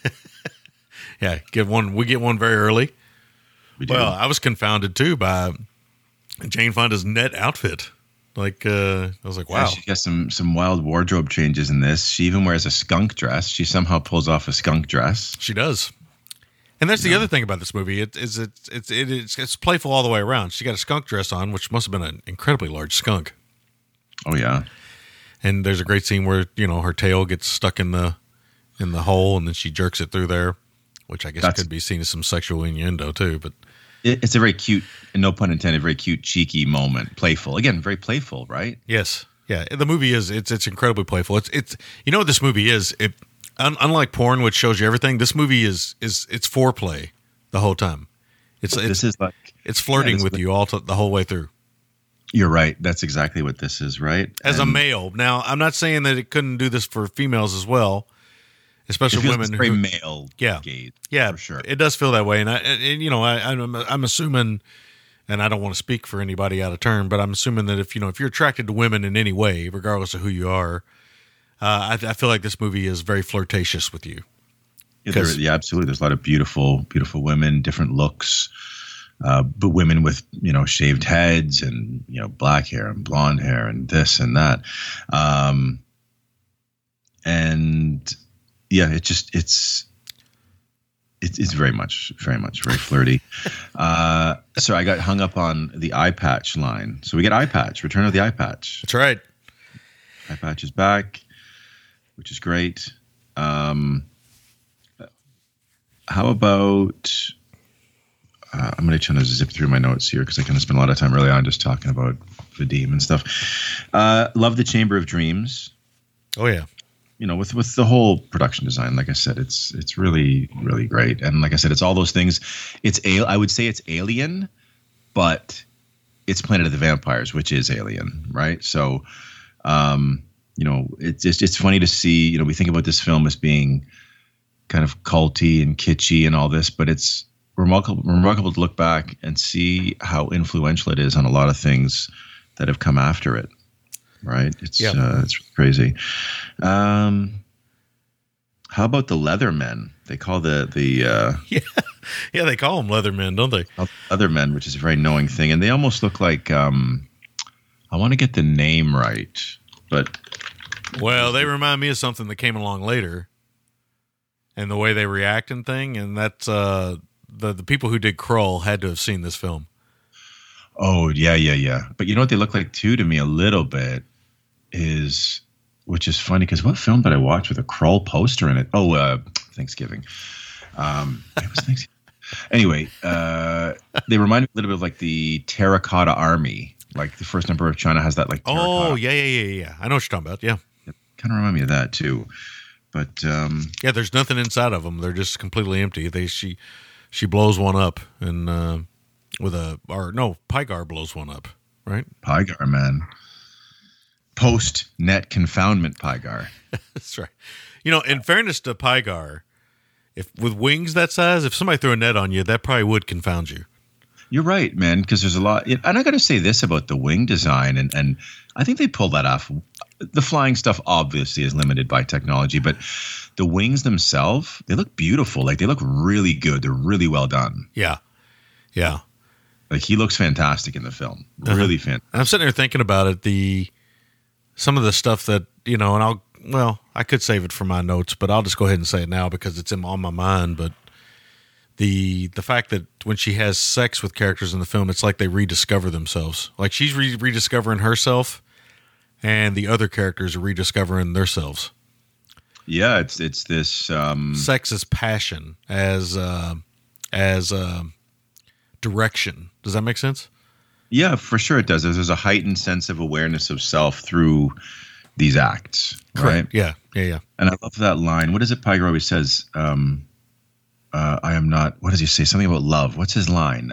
Yeah, we get one very early. We do. Well, I was confounded, too, by Jane Fonda's net outfit. Like, I was like, wow. Yeah, she has some wild wardrobe changes in this. She even wears a skunk dress. She somehow pulls off a skunk dress. She does. And that's the other thing about this movie. It's playful all the way around. She got a skunk dress on, which must have been an incredibly large skunk. Oh, yeah. And there's a great scene where, her tail gets stuck in the hole, and then she jerks it through there, which I guess could be seen as some sexual innuendo, too, but... It's a very cute, no pun intended, very cute, cheeky moment. Playful. Again, very playful, right? Yes. Yeah. The movie it's incredibly playful. It's you know what this movie is? Unlike porn, which shows you everything, this movie is foreplay the whole time. It's flirting with you the whole way through. You're right. That's exactly what this is, right? As a male. Now, I'm not saying that it couldn't do this for females as well. Especially women very male gaze. Yeah, for sure. It does feel that way, and I'm assuming, and I don't want to speak for anybody out of turn, but I'm assuming that if you're attracted to women in any way, regardless of who you are, I feel like this movie is very flirtatious with you. Yeah, absolutely. There's a lot of beautiful, beautiful women, different looks, but women with shaved heads and black hair and blonde hair and this and that, and. Yeah, it's very much very flirty. So I got hung up on the eye patch line. So we get eye patch, Return of the Eye Patch. That's right. Eye patch is back, which is great. How about? I'm going to try to zip through my notes here because I kind of spent a lot of time early on just talking about Vadim and stuff. Love the Chamber of Dreams. Oh yeah. With the whole production design, like I said, it's really, really great. And like I said, it's all those things. I would say it's Alien, but it's Planet of the Vampires, which is Alien, right? So, it's funny to see. We think about this film as being kind of culty and kitschy and all this, but it's remarkable to look back and see how influential it is on a lot of things that have come after it. Right, it's crazy. How about the Leathermen? They call they call them Leathermen, don't they? Leathermen, which is a very knowing thing, and they almost look like I want to get the name right, but Well, they remind me of something that came along later, and the way they react and thing, and that's the people who did Krull had to have seen this film. Oh, yeah. But you know what they look like too to me a little bit which is funny because what film did I watch with a Krull poster in it? Oh, Thanksgiving. It was Thanksgiving. Anyway, they remind me a little bit of like the Terracotta Army. Like the first Emperor of China has that like terracotta. Oh, yeah. I know what you're talking about, yeah. Kind of remind me of that too. But yeah, there's nothing inside of them. They're just completely empty. She blows one up and Pygar blows one up, right? Pygar, man. Post-net confoundment Pygar. That's right. You know, in fairness to Pygar, if with wings that size, if somebody threw a net on you, that probably would confound you. You're right, man, because there's a lot. And I got to say this about the wing design, and I think they pulled that off. The flying stuff obviously is limited by technology, but the wings themselves, they look beautiful. Like, they look really good. They're really well done. Yeah. Like, he looks fantastic in the film. Really fantastic. I'm sitting there thinking about it, some of the stuff that, you know, and I could save it for my notes, but I'll just go ahead and say it now because it's on my mind, but the fact that when she has sex with characters in the film, it's like they rediscover themselves. Like, she's rediscovering herself, and the other characters are rediscovering themselves. Yeah, it's this sex as passion, as direction. Does that make sense? Yeah, for sure it does. There's a heightened sense of awareness of self through these acts, right? Correct. Yeah. And I love that line. What is it Pygar always says? I am not. What does he say? Something about love. What's his line?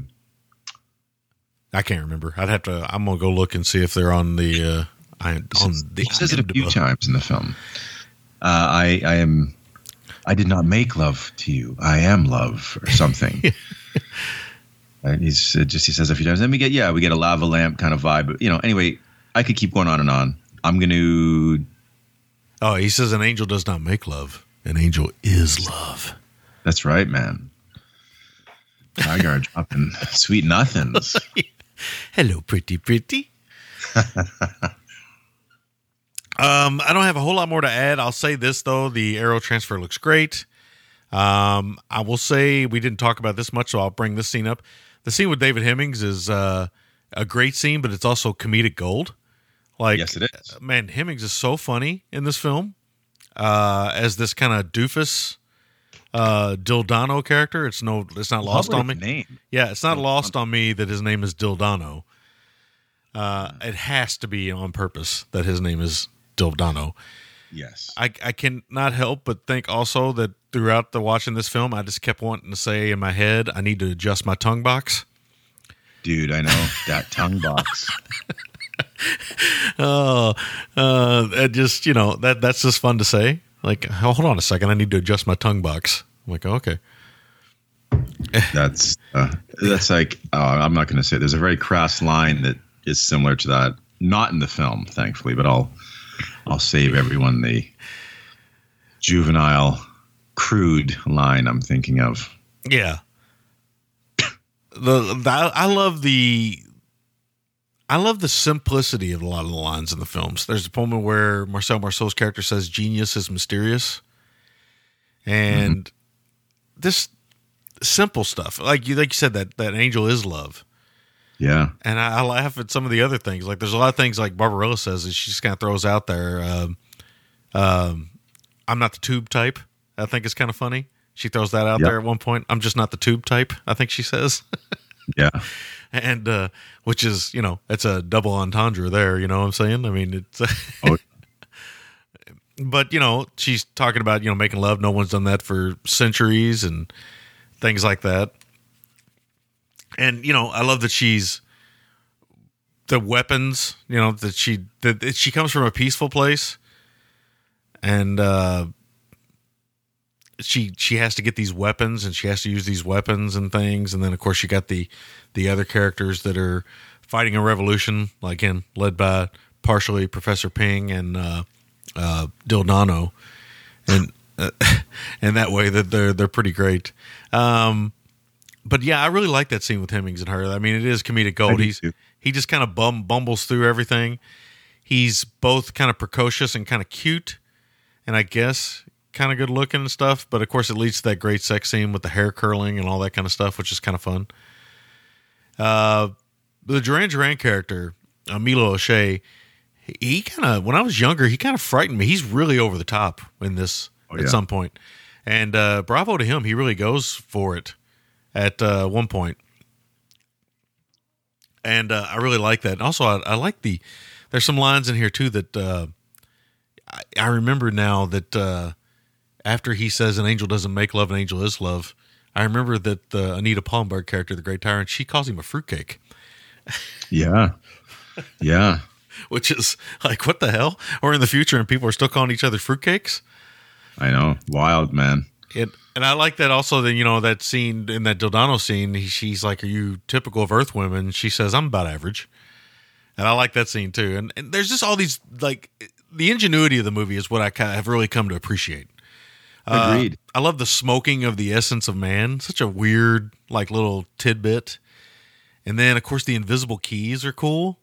I can't remember. I'm gonna go look and see if they're on the. He says it a few times in the film. I did not make love to you. I am love, or something. And he says a few times. Then we get a lava lamp kind of vibe. You know. Anyway, I could keep going on and on. I'm going to. Oh, he says an angel does not make love. An angel is love. That's right, man. Pygar dropping sweet nothings. Hello, pretty. I don't have a whole lot more to add. I'll say this, though. The Arrow transfer looks great. I will say we didn't talk about this much, so I'll bring this scene up. The scene with David Hemmings is a great scene, but it's also comedic gold. Like, yes, it is. Man, Hemmings is so funny in this film as this kind of doofus Dildano character. It's not lost on me. Name. Yeah, it's not lost on me that his name is Dildano. It has to be on purpose that his name is Dildano. Yes. I can not help but think also that throughout watching this film, I just kept wanting to say in my head, I need to adjust my tongue box. Dude, I know that tongue box. It just, that's just fun to say. Like, hold on a second, I need to adjust my tongue box. I'm like, okay. That's like, I'm not going to say it. There's a very crass line that is similar to that. Not in the film, thankfully, but I'll save everyone the juvenile, crude line I'm thinking of. Yeah. I love the simplicity of a lot of the lines in the films. There's a moment where Marcel Marceau's character says genius is mysterious. And this simple stuff, like you said, that angel is love. Yeah. And I laugh at some of the other things. Like, there's a lot of things like Barbarella says that she just kind of throws out there. I'm not the tube type. I think it's kind of funny. She throws that out there at one point. I'm just not the tube type, I think she says. Yeah. And which is, it's a double entendre there, you know what I'm saying? I mean, it's but she's talking about, making love. No one's done that for centuries and things like that. And, I love that she's the weapons, that she comes from a peaceful place, and she has to get these weapons, and she has to use these weapons and things. And then, of course, you got the other characters that are fighting a revolution, like led by partially Professor Ping and Dildano, and that way that they're pretty great. But yeah, I really like that scene with Hemmings and her. I mean, it is comedic gold. He just kind of bumbles through everything. he's both kind of precocious and kind of cute, and I guess kind of good looking and stuff. But of course, it leads to that great sex scene with the hair curling and all that kind of stuff, which is kind of fun. The Duran Duran character, Milo O'Shea, he kind of, when I was younger, he kind of frightened me. He's really over the top in this at some point. And bravo to him. He really goes for it at one point. And I really like that. And also, I like there's some lines in here, too, that I remember now that after he says an angel doesn't make love, an angel is love, I remember that the Anita Pallenberg character, the Great Tyrant, she calls him a fruitcake. Yeah. Yeah. Which is like, what the hell? Or in the future, and people are still calling each other fruitcakes? I know. Wild, man. And I like that also, that, you know, that scene, in that Dildano scene, she's like, are you typical of Earth women? She says, I'm about average. And I like that scene, too. And there's just all these, like, the ingenuity of the movie is what I kind of have really come to appreciate. Agreed. I love the smoking of the essence of man. Such a weird, like, little tidbit. And then, of course, the invisible keys are cool.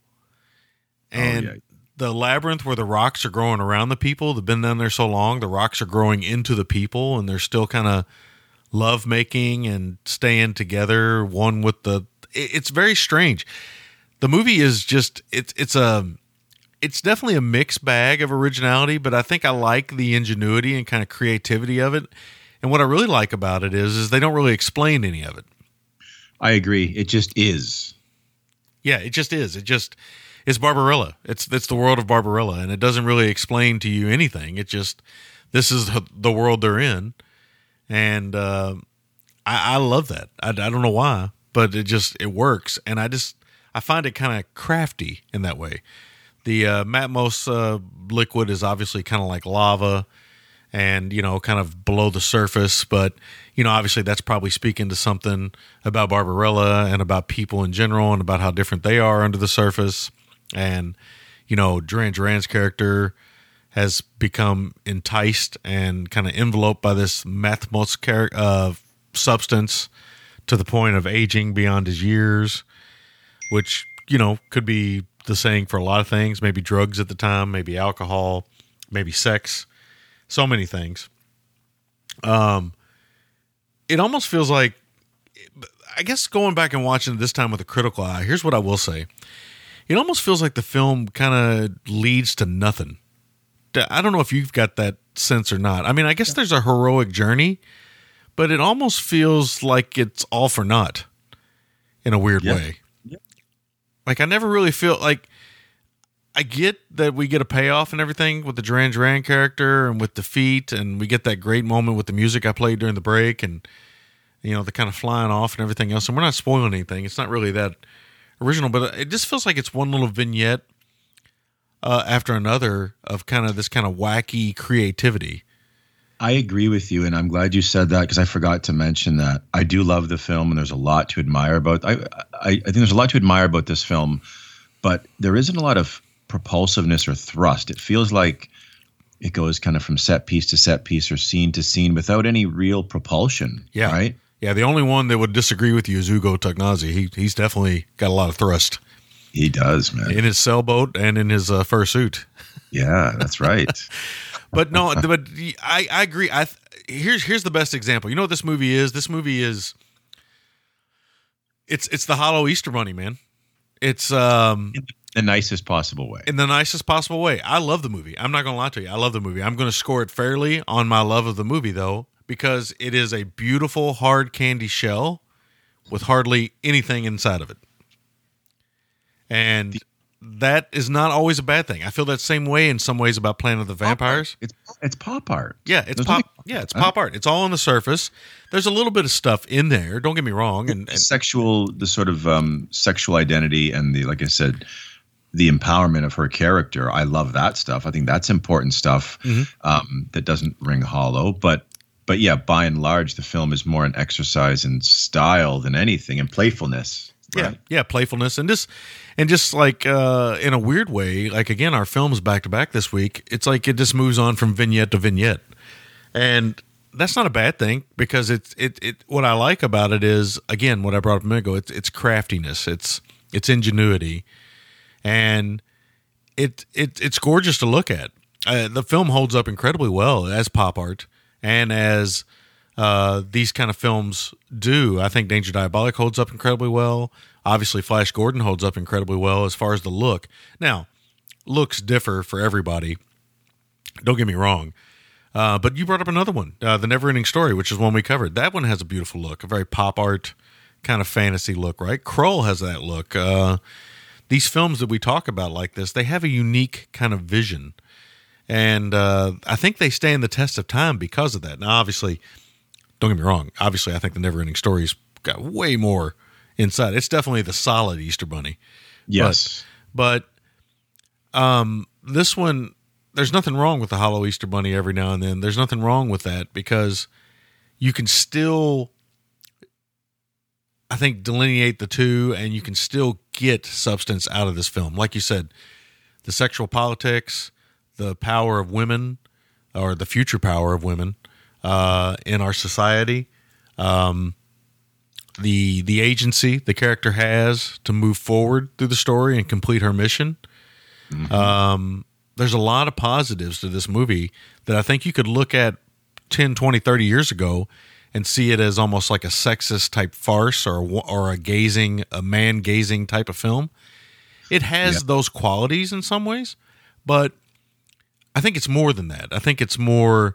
And the labyrinth where the rocks are growing around the people, they've been down there so long, the rocks are growing into the people, and they're still kind of love making and staying together, one with the... It's very strange. The movie is just... It's definitely a mixed bag of originality, but I think I like the ingenuity and kind of creativity of it. And what I really like about it is they don't really explain any of it. I agree. It just is. Yeah, it just is. It's Barbarella. It's the world of Barbarella, and it doesn't really explain to you anything. It just, this is the world they're in, and I love that. I don't know why, but it works, and I find it kind of crafty in that way. The Matmos liquid is obviously kind of like lava, and, you know, kind of below the surface, but, you know, obviously that's probably speaking to something about Barbarella and about people in general and about how different they are under the surface. And, you know, Duran Duran's character has become enticed and kind of enveloped by this Matmos substance to the point of aging beyond his years, which, you know, could be the saying for a lot of things. Maybe drugs at the time, maybe alcohol, maybe sex. So many things. It almost feels like, I guess going back and watching it this time with a critical eye, here's what I will say. It almost feels like the film kind of leads to nothing. I don't know if you've got that sense or not. I mean, I guess there's a heroic journey, but it almost feels like it's all for naught in a weird way. Yep. Like, I never really feel like, I get that we get a payoff and everything with the Duran Duran character and with Defeat, and we get that great moment with the music I played during the break, and, you know, the kind of flying off and everything else. And we're not spoiling anything. It's not really that original, but it just feels like it's one little vignette after another of kind of this kind of wacky creativity. I agree with you, and I'm glad you said that, because I forgot to mention that. I do love the film, and there's a lot to admire about. I think there's a lot to admire about this film, but there isn't a lot of propulsiveness or thrust. It feels like it goes kind of from set piece to set piece or scene to scene without any real propulsion. Yeah. Right? Yeah, the only one that would disagree with you is Ugo Tognazzi. He's definitely got a lot of thrust. He does, man. In his sailboat and in his fursuit. Yeah, that's right. But no, but I agree. Here's the best example. You know what this movie is? This movie is it's the Hollow Easter Bunny, man. It's in the nicest possible way. In the nicest possible way. I love the movie. I'm not going to lie to you. I love the movie. I'm going to score it fairly on my love of the movie, though, because it is a beautiful hard candy shell with hardly anything inside of it. And that is not always a bad thing. I feel that same way in some ways about Planet of the Vampires. It's pop art. Yeah, it's pop. Yeah, it's pop art. It's all on the surface. There's a little bit of stuff in there. Don't get me wrong. And the sort of sexual identity and the, like I said, the empowerment of her character. I love that stuff. I think that's important stuff that doesn't ring hollow. But yeah, by and large, the film is more an exercise in style than anything, and playfulness. Right? Yeah, playfulness, and just like in a weird way, like again, our films back to back this week. It's like it just moves on from vignette to vignette, and that's not a bad thing, because it what I like about it is, again, what I brought up a minute ago. It's craftiness. It's ingenuity. And it's gorgeous to look at. The film holds up incredibly well as pop art and as these kind of films do. I think Danger Diabolik holds up incredibly well. Obviously, Flash Gordon holds up incredibly well as far as the look. Now, looks differ for everybody. Don't get me wrong. But you brought up another one, The Neverending Story, which is one we covered. That one has a beautiful look, a very pop art kind of fantasy look, right? Krull has that look. These films that we talk about like this, they have a unique kind of vision. And I think they stand the test of time because of that. Now, obviously, don't get me wrong. Obviously, I think The Neverending Story's got way more inside. It's definitely the solid Easter Bunny. Yes. But this one, there's nothing wrong with the hollow Easter Bunny every now and then. There's nothing wrong with that because you can still, I think, delineate the two and you can still get substance out of this film. Like you said, the sexual politics, the power of women, or the future power of women in our society, the agency the character has to move forward through the story and complete her mission. Mm-hmm. There's a lot of positives to this movie that I think you could look at 10, 20, 30 years ago and see it as almost like a sexist type farce or a man gazing type of film. It has those qualities in some ways, but I think it's more than that. I think it's more,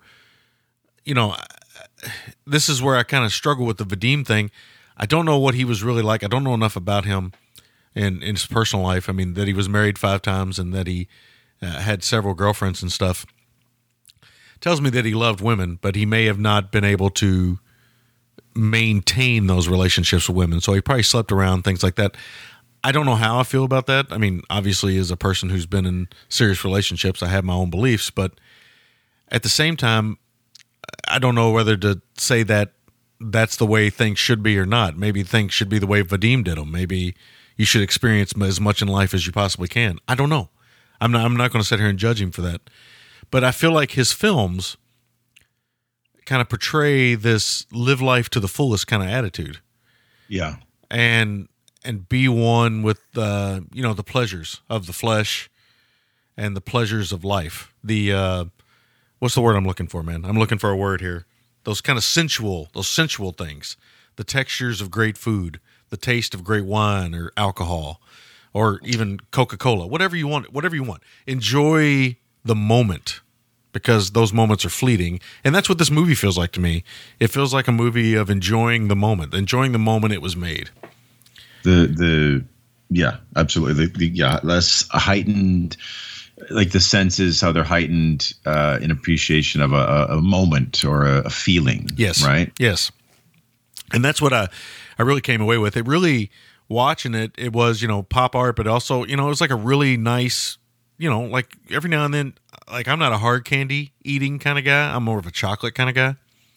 this is where I kind of struggle with the Vadim thing. I don't know what he was really like. I don't know enough about him in his personal life. I mean, that he was married 5 times and that he had several girlfriends and stuff. Tells me that he loved women, but he may have not been able to maintain those relationships with women. So he probably slept around, things like that. I don't know how I feel about that. I mean, obviously, as a person who's been in serious relationships, I have my own beliefs, but at the same time, I don't know whether to say that that's the way things should be or not. Maybe things should be the way Vadim did them. Maybe you should experience as much in life as you possibly can. I don't know. I'm not going to sit here and judge him for that. But I feel like his films kind of portray this live life to the fullest kind of attitude. Yeah. And be one with the pleasures of the flesh and the pleasures of life. The what's the word I'm looking for, man? I'm looking for a word here. Those kind of sensual things. The textures of great food, the taste of great wine or alcohol, or even Coca-Cola, whatever you want. Enjoy the moment, because those moments are fleeting. And that's what this movie feels like to me. It feels like a movie of enjoying the moment it was made. Yeah, absolutely. Less heightened, like the senses, how they're heightened in appreciation of a moment or a feeling. Yes. Right? Yes. And that's what I really came away with. It really, watching it was, pop art, but also, it was like a really nice, like every now and then, like I'm not a hard candy eating kind of guy. I'm more of a chocolate kind of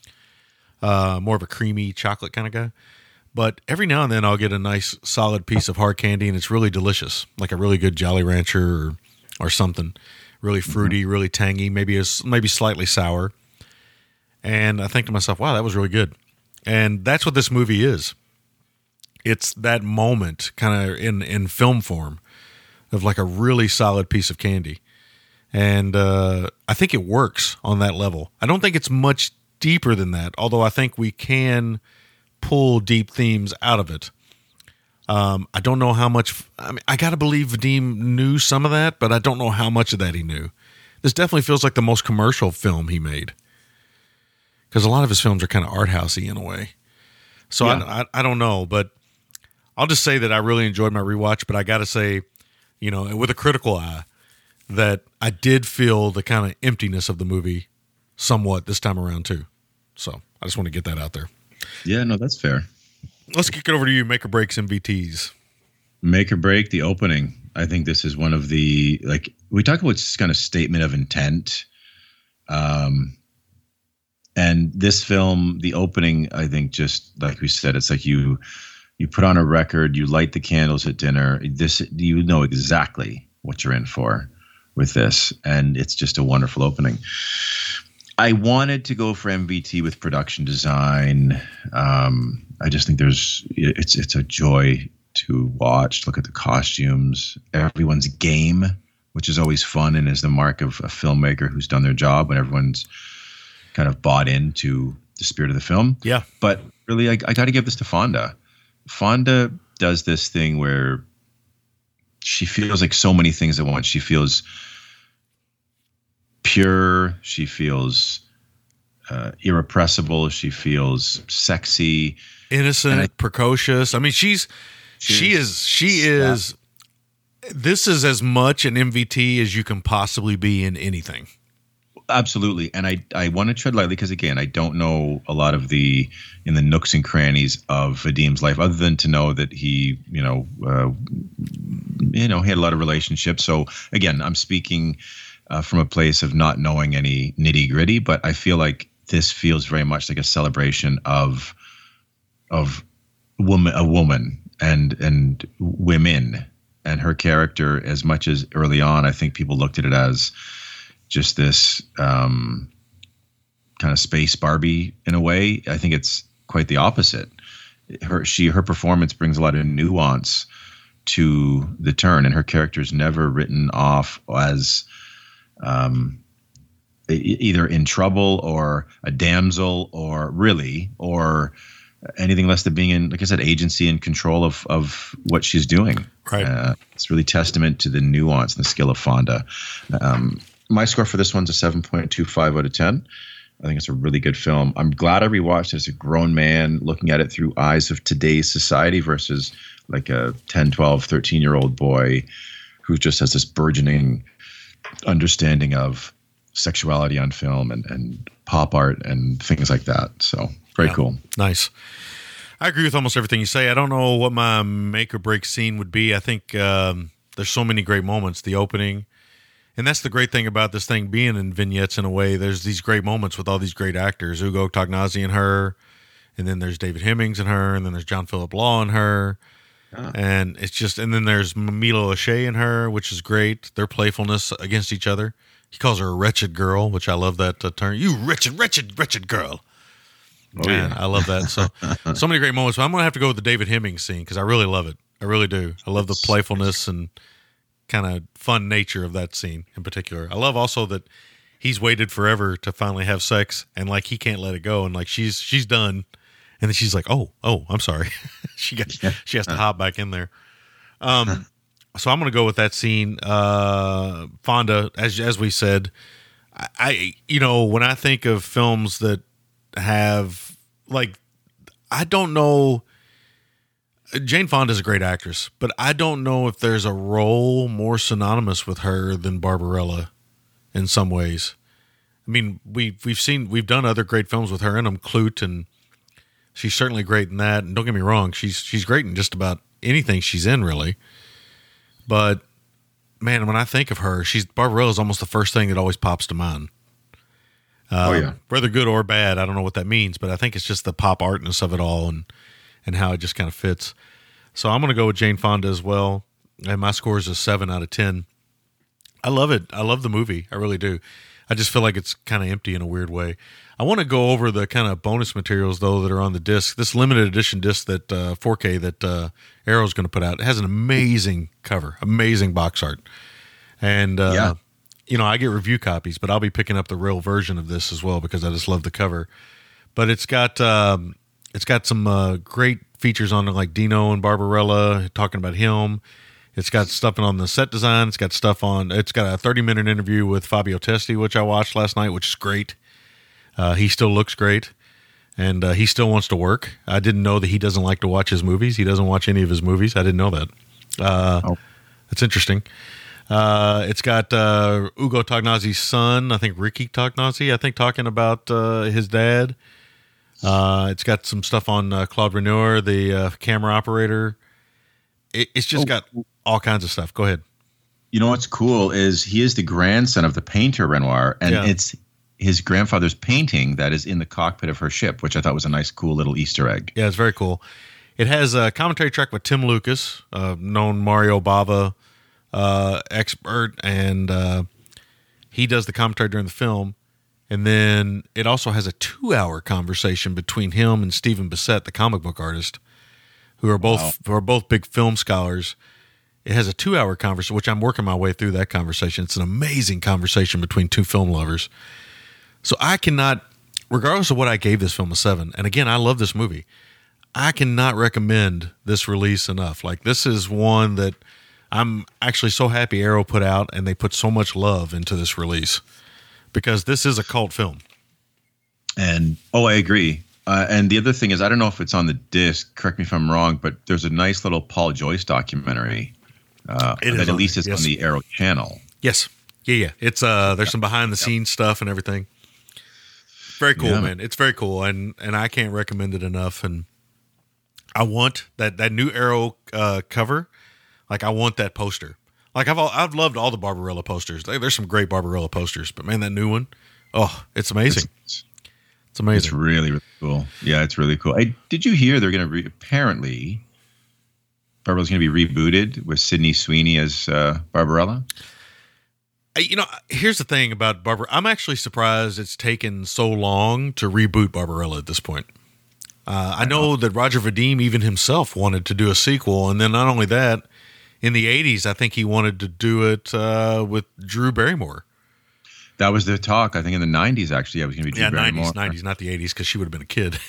guy, more of a creamy chocolate kind of guy. But every now and then I'll get a nice solid piece of hard candy and it's really delicious, like a really good Jolly Rancher or something, really fruity, really tangy, maybe slightly sour. And I think to myself, wow, that was really good. And that's what this movie is. It's that moment kind of in film form of like a really solid piece of candy. And I think it works on that level. I don't think it's much deeper than that, although I think we can pull deep themes out of it. I don't know how much. I mean, I got to believe Vadim knew some of that, but I don't know how much of that he knew. This definitely feels like the most commercial film he made, because a lot of his films are kind of art housey in a way. So yeah. I don't know, but I'll just say that I really enjoyed my rewatch. But I got to say, with a critical eye, that I did feel the kind of emptiness of the movie somewhat this time around too. So I just want to get that out there. Yeah, no, that's fair. Let's kick it over to you. Make or breaks MVTs. Make or break the opening. I think this is one of the, like, we talk about this kind of statement of intent. And this film, the opening, I think, just like we said, it's like you put on a record, you light the candles at dinner. You know exactly what you're in for with this. And it's just a wonderful opening. I wanted to go for MVT with production design. I just think it's a joy to watch. Look at the costumes. Everyone's game which is always fun and is the mark of a filmmaker who's done their job when everyone's kind of bought into the spirit of the film. Yeah. But really, I got to give this to Fonda. Fonda does this thing where she feels like so many things at once. She feels pure. She feels irrepressible. She feels sexy, innocent, precocious. I mean, she is. This is as much an MVT as you can possibly be in anything. Absolutely. And I want to tread lightly because, again, I don't know a lot of in the nooks and crannies of Vadim's life, other than to know that he, he had a lot of relationships. So, again, I'm speaking from a place of not knowing any nitty gritty, but I feel like this feels very much like a celebration of a woman and women and her character. As much as early on, I think people looked at it as just this kind of space Barbie in a way. I think it's quite the opposite. Her performance brings a lot of nuance to the turn, and her character is never written off as either in trouble or a damsel or anything less than being in, like I said, agency and control of what she's doing. Right. It's really testament to the nuance and the skill of Fonda. My score for this one's a 7.25 out of 10. I think it's a really good film. I'm glad I rewatched it as a grown man, looking at it through eyes of today's society versus like a 10, 12, 13-year-old boy who just has this burgeoning understanding of sexuality on film and pop art and things like that. So very cool. Nice. I agree with almost everything you say. I don't know what my make or break scene would be. I think there's so many great moments. The opening. And that's the great thing about this thing being in vignettes in a way. There's these great moments with all these great actors. Ugo Tognazzi and her. And then there's David Hemmings and her. And then there's John Philip Law and her. And it's just, and then there's Milo O'Shea and her, which is great. Their playfulness against each other. He calls her a wretched girl, which I love that term. You wretched, wretched, wretched girl. Oh, Man, yeah. I love that. So many great moments. But I'm going to have to go with the David Hemmings scene because I really love it. I really do. I love the playfulness and kind of fun nature of that scene in particular. I love also that he's waited forever to finally have sex and like he can't let it go and like she's done and then she's like, oh, I'm sorry. she has to hop back in there. So I'm going to go with that scene. Fonda, as we said, I when I think of films that have like, I don't know. Jane Fonda is a great actress, but I don't know if there's a role more synonymous with her than Barbarella in some ways. I mean, we've done other great films with her in them, Clute, and she's certainly great in that. And don't get me wrong, she's great in just about anything she's in, really. But man, when I think of her, Barbarella is almost the first thing that always pops to mind. Whether good or bad, I don't know what that means, but I think it's just the pop artness of it all and how it just kind of fits. So I'm going to go with Jane Fonda as well. And my score is a 7 out of 10. I love it. I love the movie. I really do. I just feel like it's kind of empty in a weird way. I want to go over the kind of bonus materials, though, that are on the disc. This limited edition disc that 4K that Arrow's going to put out. It has an amazing cover, amazing box art. And, I get review copies, but I'll be picking up the real version of this as well because I just love the cover. But it's got some great features on it, like Dino and Barbarella talking about him. It's got stuff on the set design. It's got a 30-minute interview with Fabio Testi, which I watched last night, which is great. He still looks great, and he still wants to work. I didn't know that he doesn't like to watch his movies. He doesn't watch any of his movies. I didn't know that. That's interesting. It's got Ugo Tognazzi's son, I think Ricky Tognazzi, talking about his dad. It's got some stuff on Claude Renoir, the camera operator. It's just got all kinds of stuff. Go ahead. You know what's cool is he is the grandson of the painter Renoir, and it's his grandfather's painting that is in the cockpit of her ship, which I thought was a nice, cool little Easter egg. Yeah, it's very cool. It has a commentary track with Tim Lucas, known Mario Bava expert, and he does the commentary during the film. And then it also has a 2-hour conversation between him and Stephen Bissette, the comic book artist, who are both big film scholars. It has a 2-hour conversation, which I'm working my way through that conversation. It's an amazing conversation between two film lovers. So I cannot, regardless of what I gave this film a 7, and again, I love this movie, I cannot recommend this release enough. Like, this is one that I'm actually so happy Arrow put out, and they put so much love into this release, because this is a cult film. And I agree. And the other thing is, I don't know if it's on the disc, correct me if I'm wrong, but there's a nice little Paul Joyce documentary that at least is on the Arrow channel. Yes. Yeah. It's there's some behind the scenes stuff and everything. Very cool, man. It's very cool, and I can't recommend it enough. And I want that new Arrow cover. Like, I want that poster. Like, I've loved all the Barbarella posters. There's some great Barbarella posters, but man, that new one, it's amazing. It's amazing. It's really, really cool. Yeah, it's really cool. Did you hear they're going to apparently Barbarella's going to be rebooted with Sydney Sweeney as Barbarella? Here's the thing about Barbarella. I'm actually surprised it's taken so long to reboot Barbarella at this point. I know that Roger Vadim even himself wanted to do a sequel, and then not only that, in the 80s, I think he wanted to do it with Drew Barrymore. That was the talk. I think in the 90s, actually, I was going to be Drew Barrymore. 90s, not the 80s, because she would have been a kid.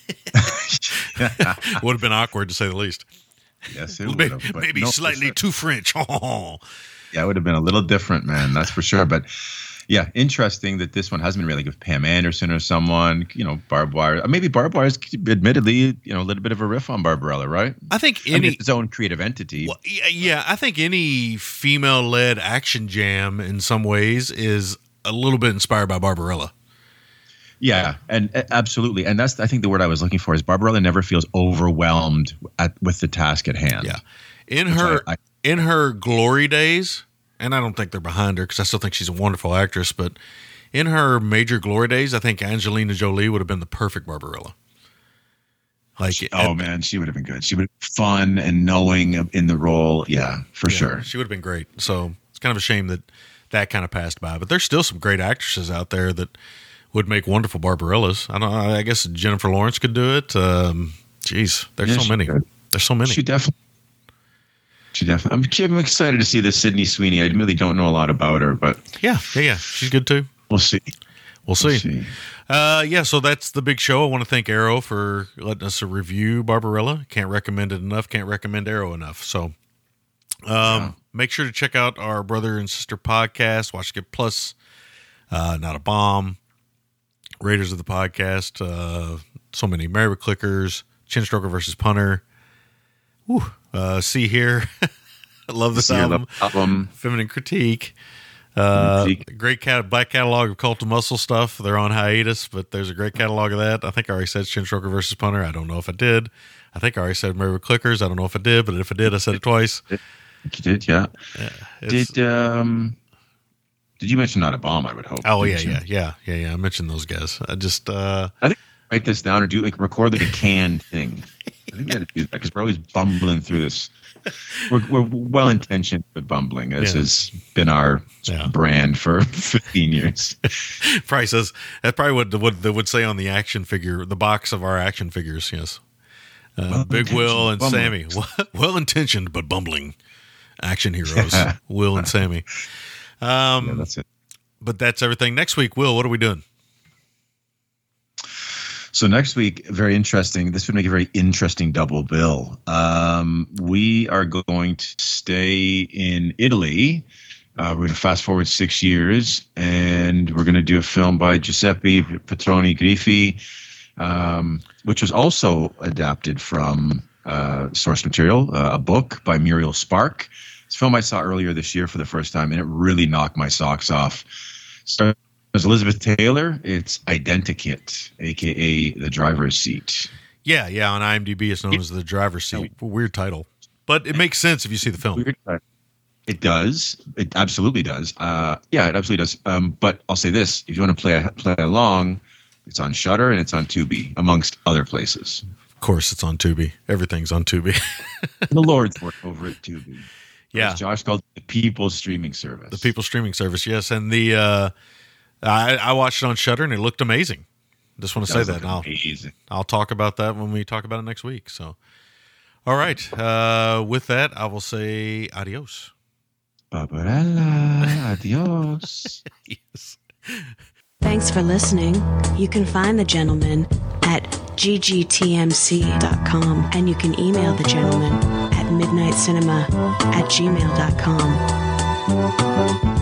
Would have been awkward, to say the least. Yes, it would have. Maybe slightly too French. Yeah, it would have been a little different, man. That's for sure. But yeah, interesting that this one hasn't been really with Pam Anderson or someone. Barbed Wire. Maybe Barbed Wire is admittedly, a little bit of a riff on Barbarella, right? I think it's its own creative entity. Well, yeah, I think any female-led action jam in some ways is a little bit inspired by Barbarella. Yeah, and absolutely. And that's, I think, the word I was looking for is Barbarella never feels overwhelmed with the task at hand. Yeah. In her glory days, and I don't think they're behind her because I still think she's a wonderful actress, but in her major glory days, I think Angelina Jolie would have been the perfect Barbarella. Man, she would have been good. She would have been fun and knowing in the role. Yeah, for sure. She would have been great. So it's kind of a shame that kind of passed by, but there's still some great actresses out there that would make wonderful Barbarellas. I guess Jennifer Lawrence could do it. There's so many. There's so many. She definitely. I'm excited to see this Sydney Sweeney. I really don't know a lot about her, but yeah, she's good too. We'll see. So that's the big show. I want to thank Arrow for letting us review Barbarella. Can't recommend it enough. Can't recommend Arrow enough. So, make sure to check out our brother and sister podcast, Watch Get Plus, Not a Bomb, Raiders of the Podcast, so many, Married with Clickers, Chin Stroker versus Punter. See Here. I love this album. Feminine Critique. Great back catalog of Cult of Muscle stuff. They're on hiatus, but there's a great catalog of that. I think I already said Chin Stroker versus Punter. I don't know if I did. I think I already said Married with Clickers. I don't know if I did, but if I did, I said it twice. You did, yeah. Did you mention Not a Bomb, I would hope? Oh, yeah. I mentioned those guys. I think write this down or record like a canned thing. I think we had to do that because we're always bumbling through this. We're well-intentioned with bumbling. This has been our brand for 15 years. Probably says, that's probably what they would say on the action figure, the box of our action figures, yes. Big Will and bumbling. Sammy. Well-intentioned but bumbling action heroes. Will and Sammy. That's it. But that's everything. Next week, Will, what are we doing? So next week, very interesting. This would make a very interesting double bill. We are going to stay in Italy. We're going to fast forward 6 years, and we're going to do a film by Giuseppe Petroni Griffi, which was also adapted from source material, a book by Muriel Spark. It's a film I saw earlier this year for the first time, and it really knocked my socks off. Stars Elizabeth Taylor. It's Identikit, a.k.a. The Driver's Seat. Yeah. On IMDb, it's known as The Driver's Seat. Weird title. But it makes sense if you see the film. It does. It absolutely does. It absolutely does. But I'll say this. If you want to play along, it's on Shudder and it's on Tubi, amongst other places. Of course, it's on Tubi. Everything's on Tubi. The Lord's work over at Tubi. Yeah. As Josh called it, the People Streaming Service. The People Streaming Service, yes. And the I watched it on Shudder and it looked amazing. Just want to say that. Amazing. I'll talk about that when we talk about it next week. So, All right. With that, I will say adios. Barbarella, adios. Yes. Thanks for listening. You can find the gentleman at ggtmc.com, and you can email the gentleman at midnightcinema@gmail.com.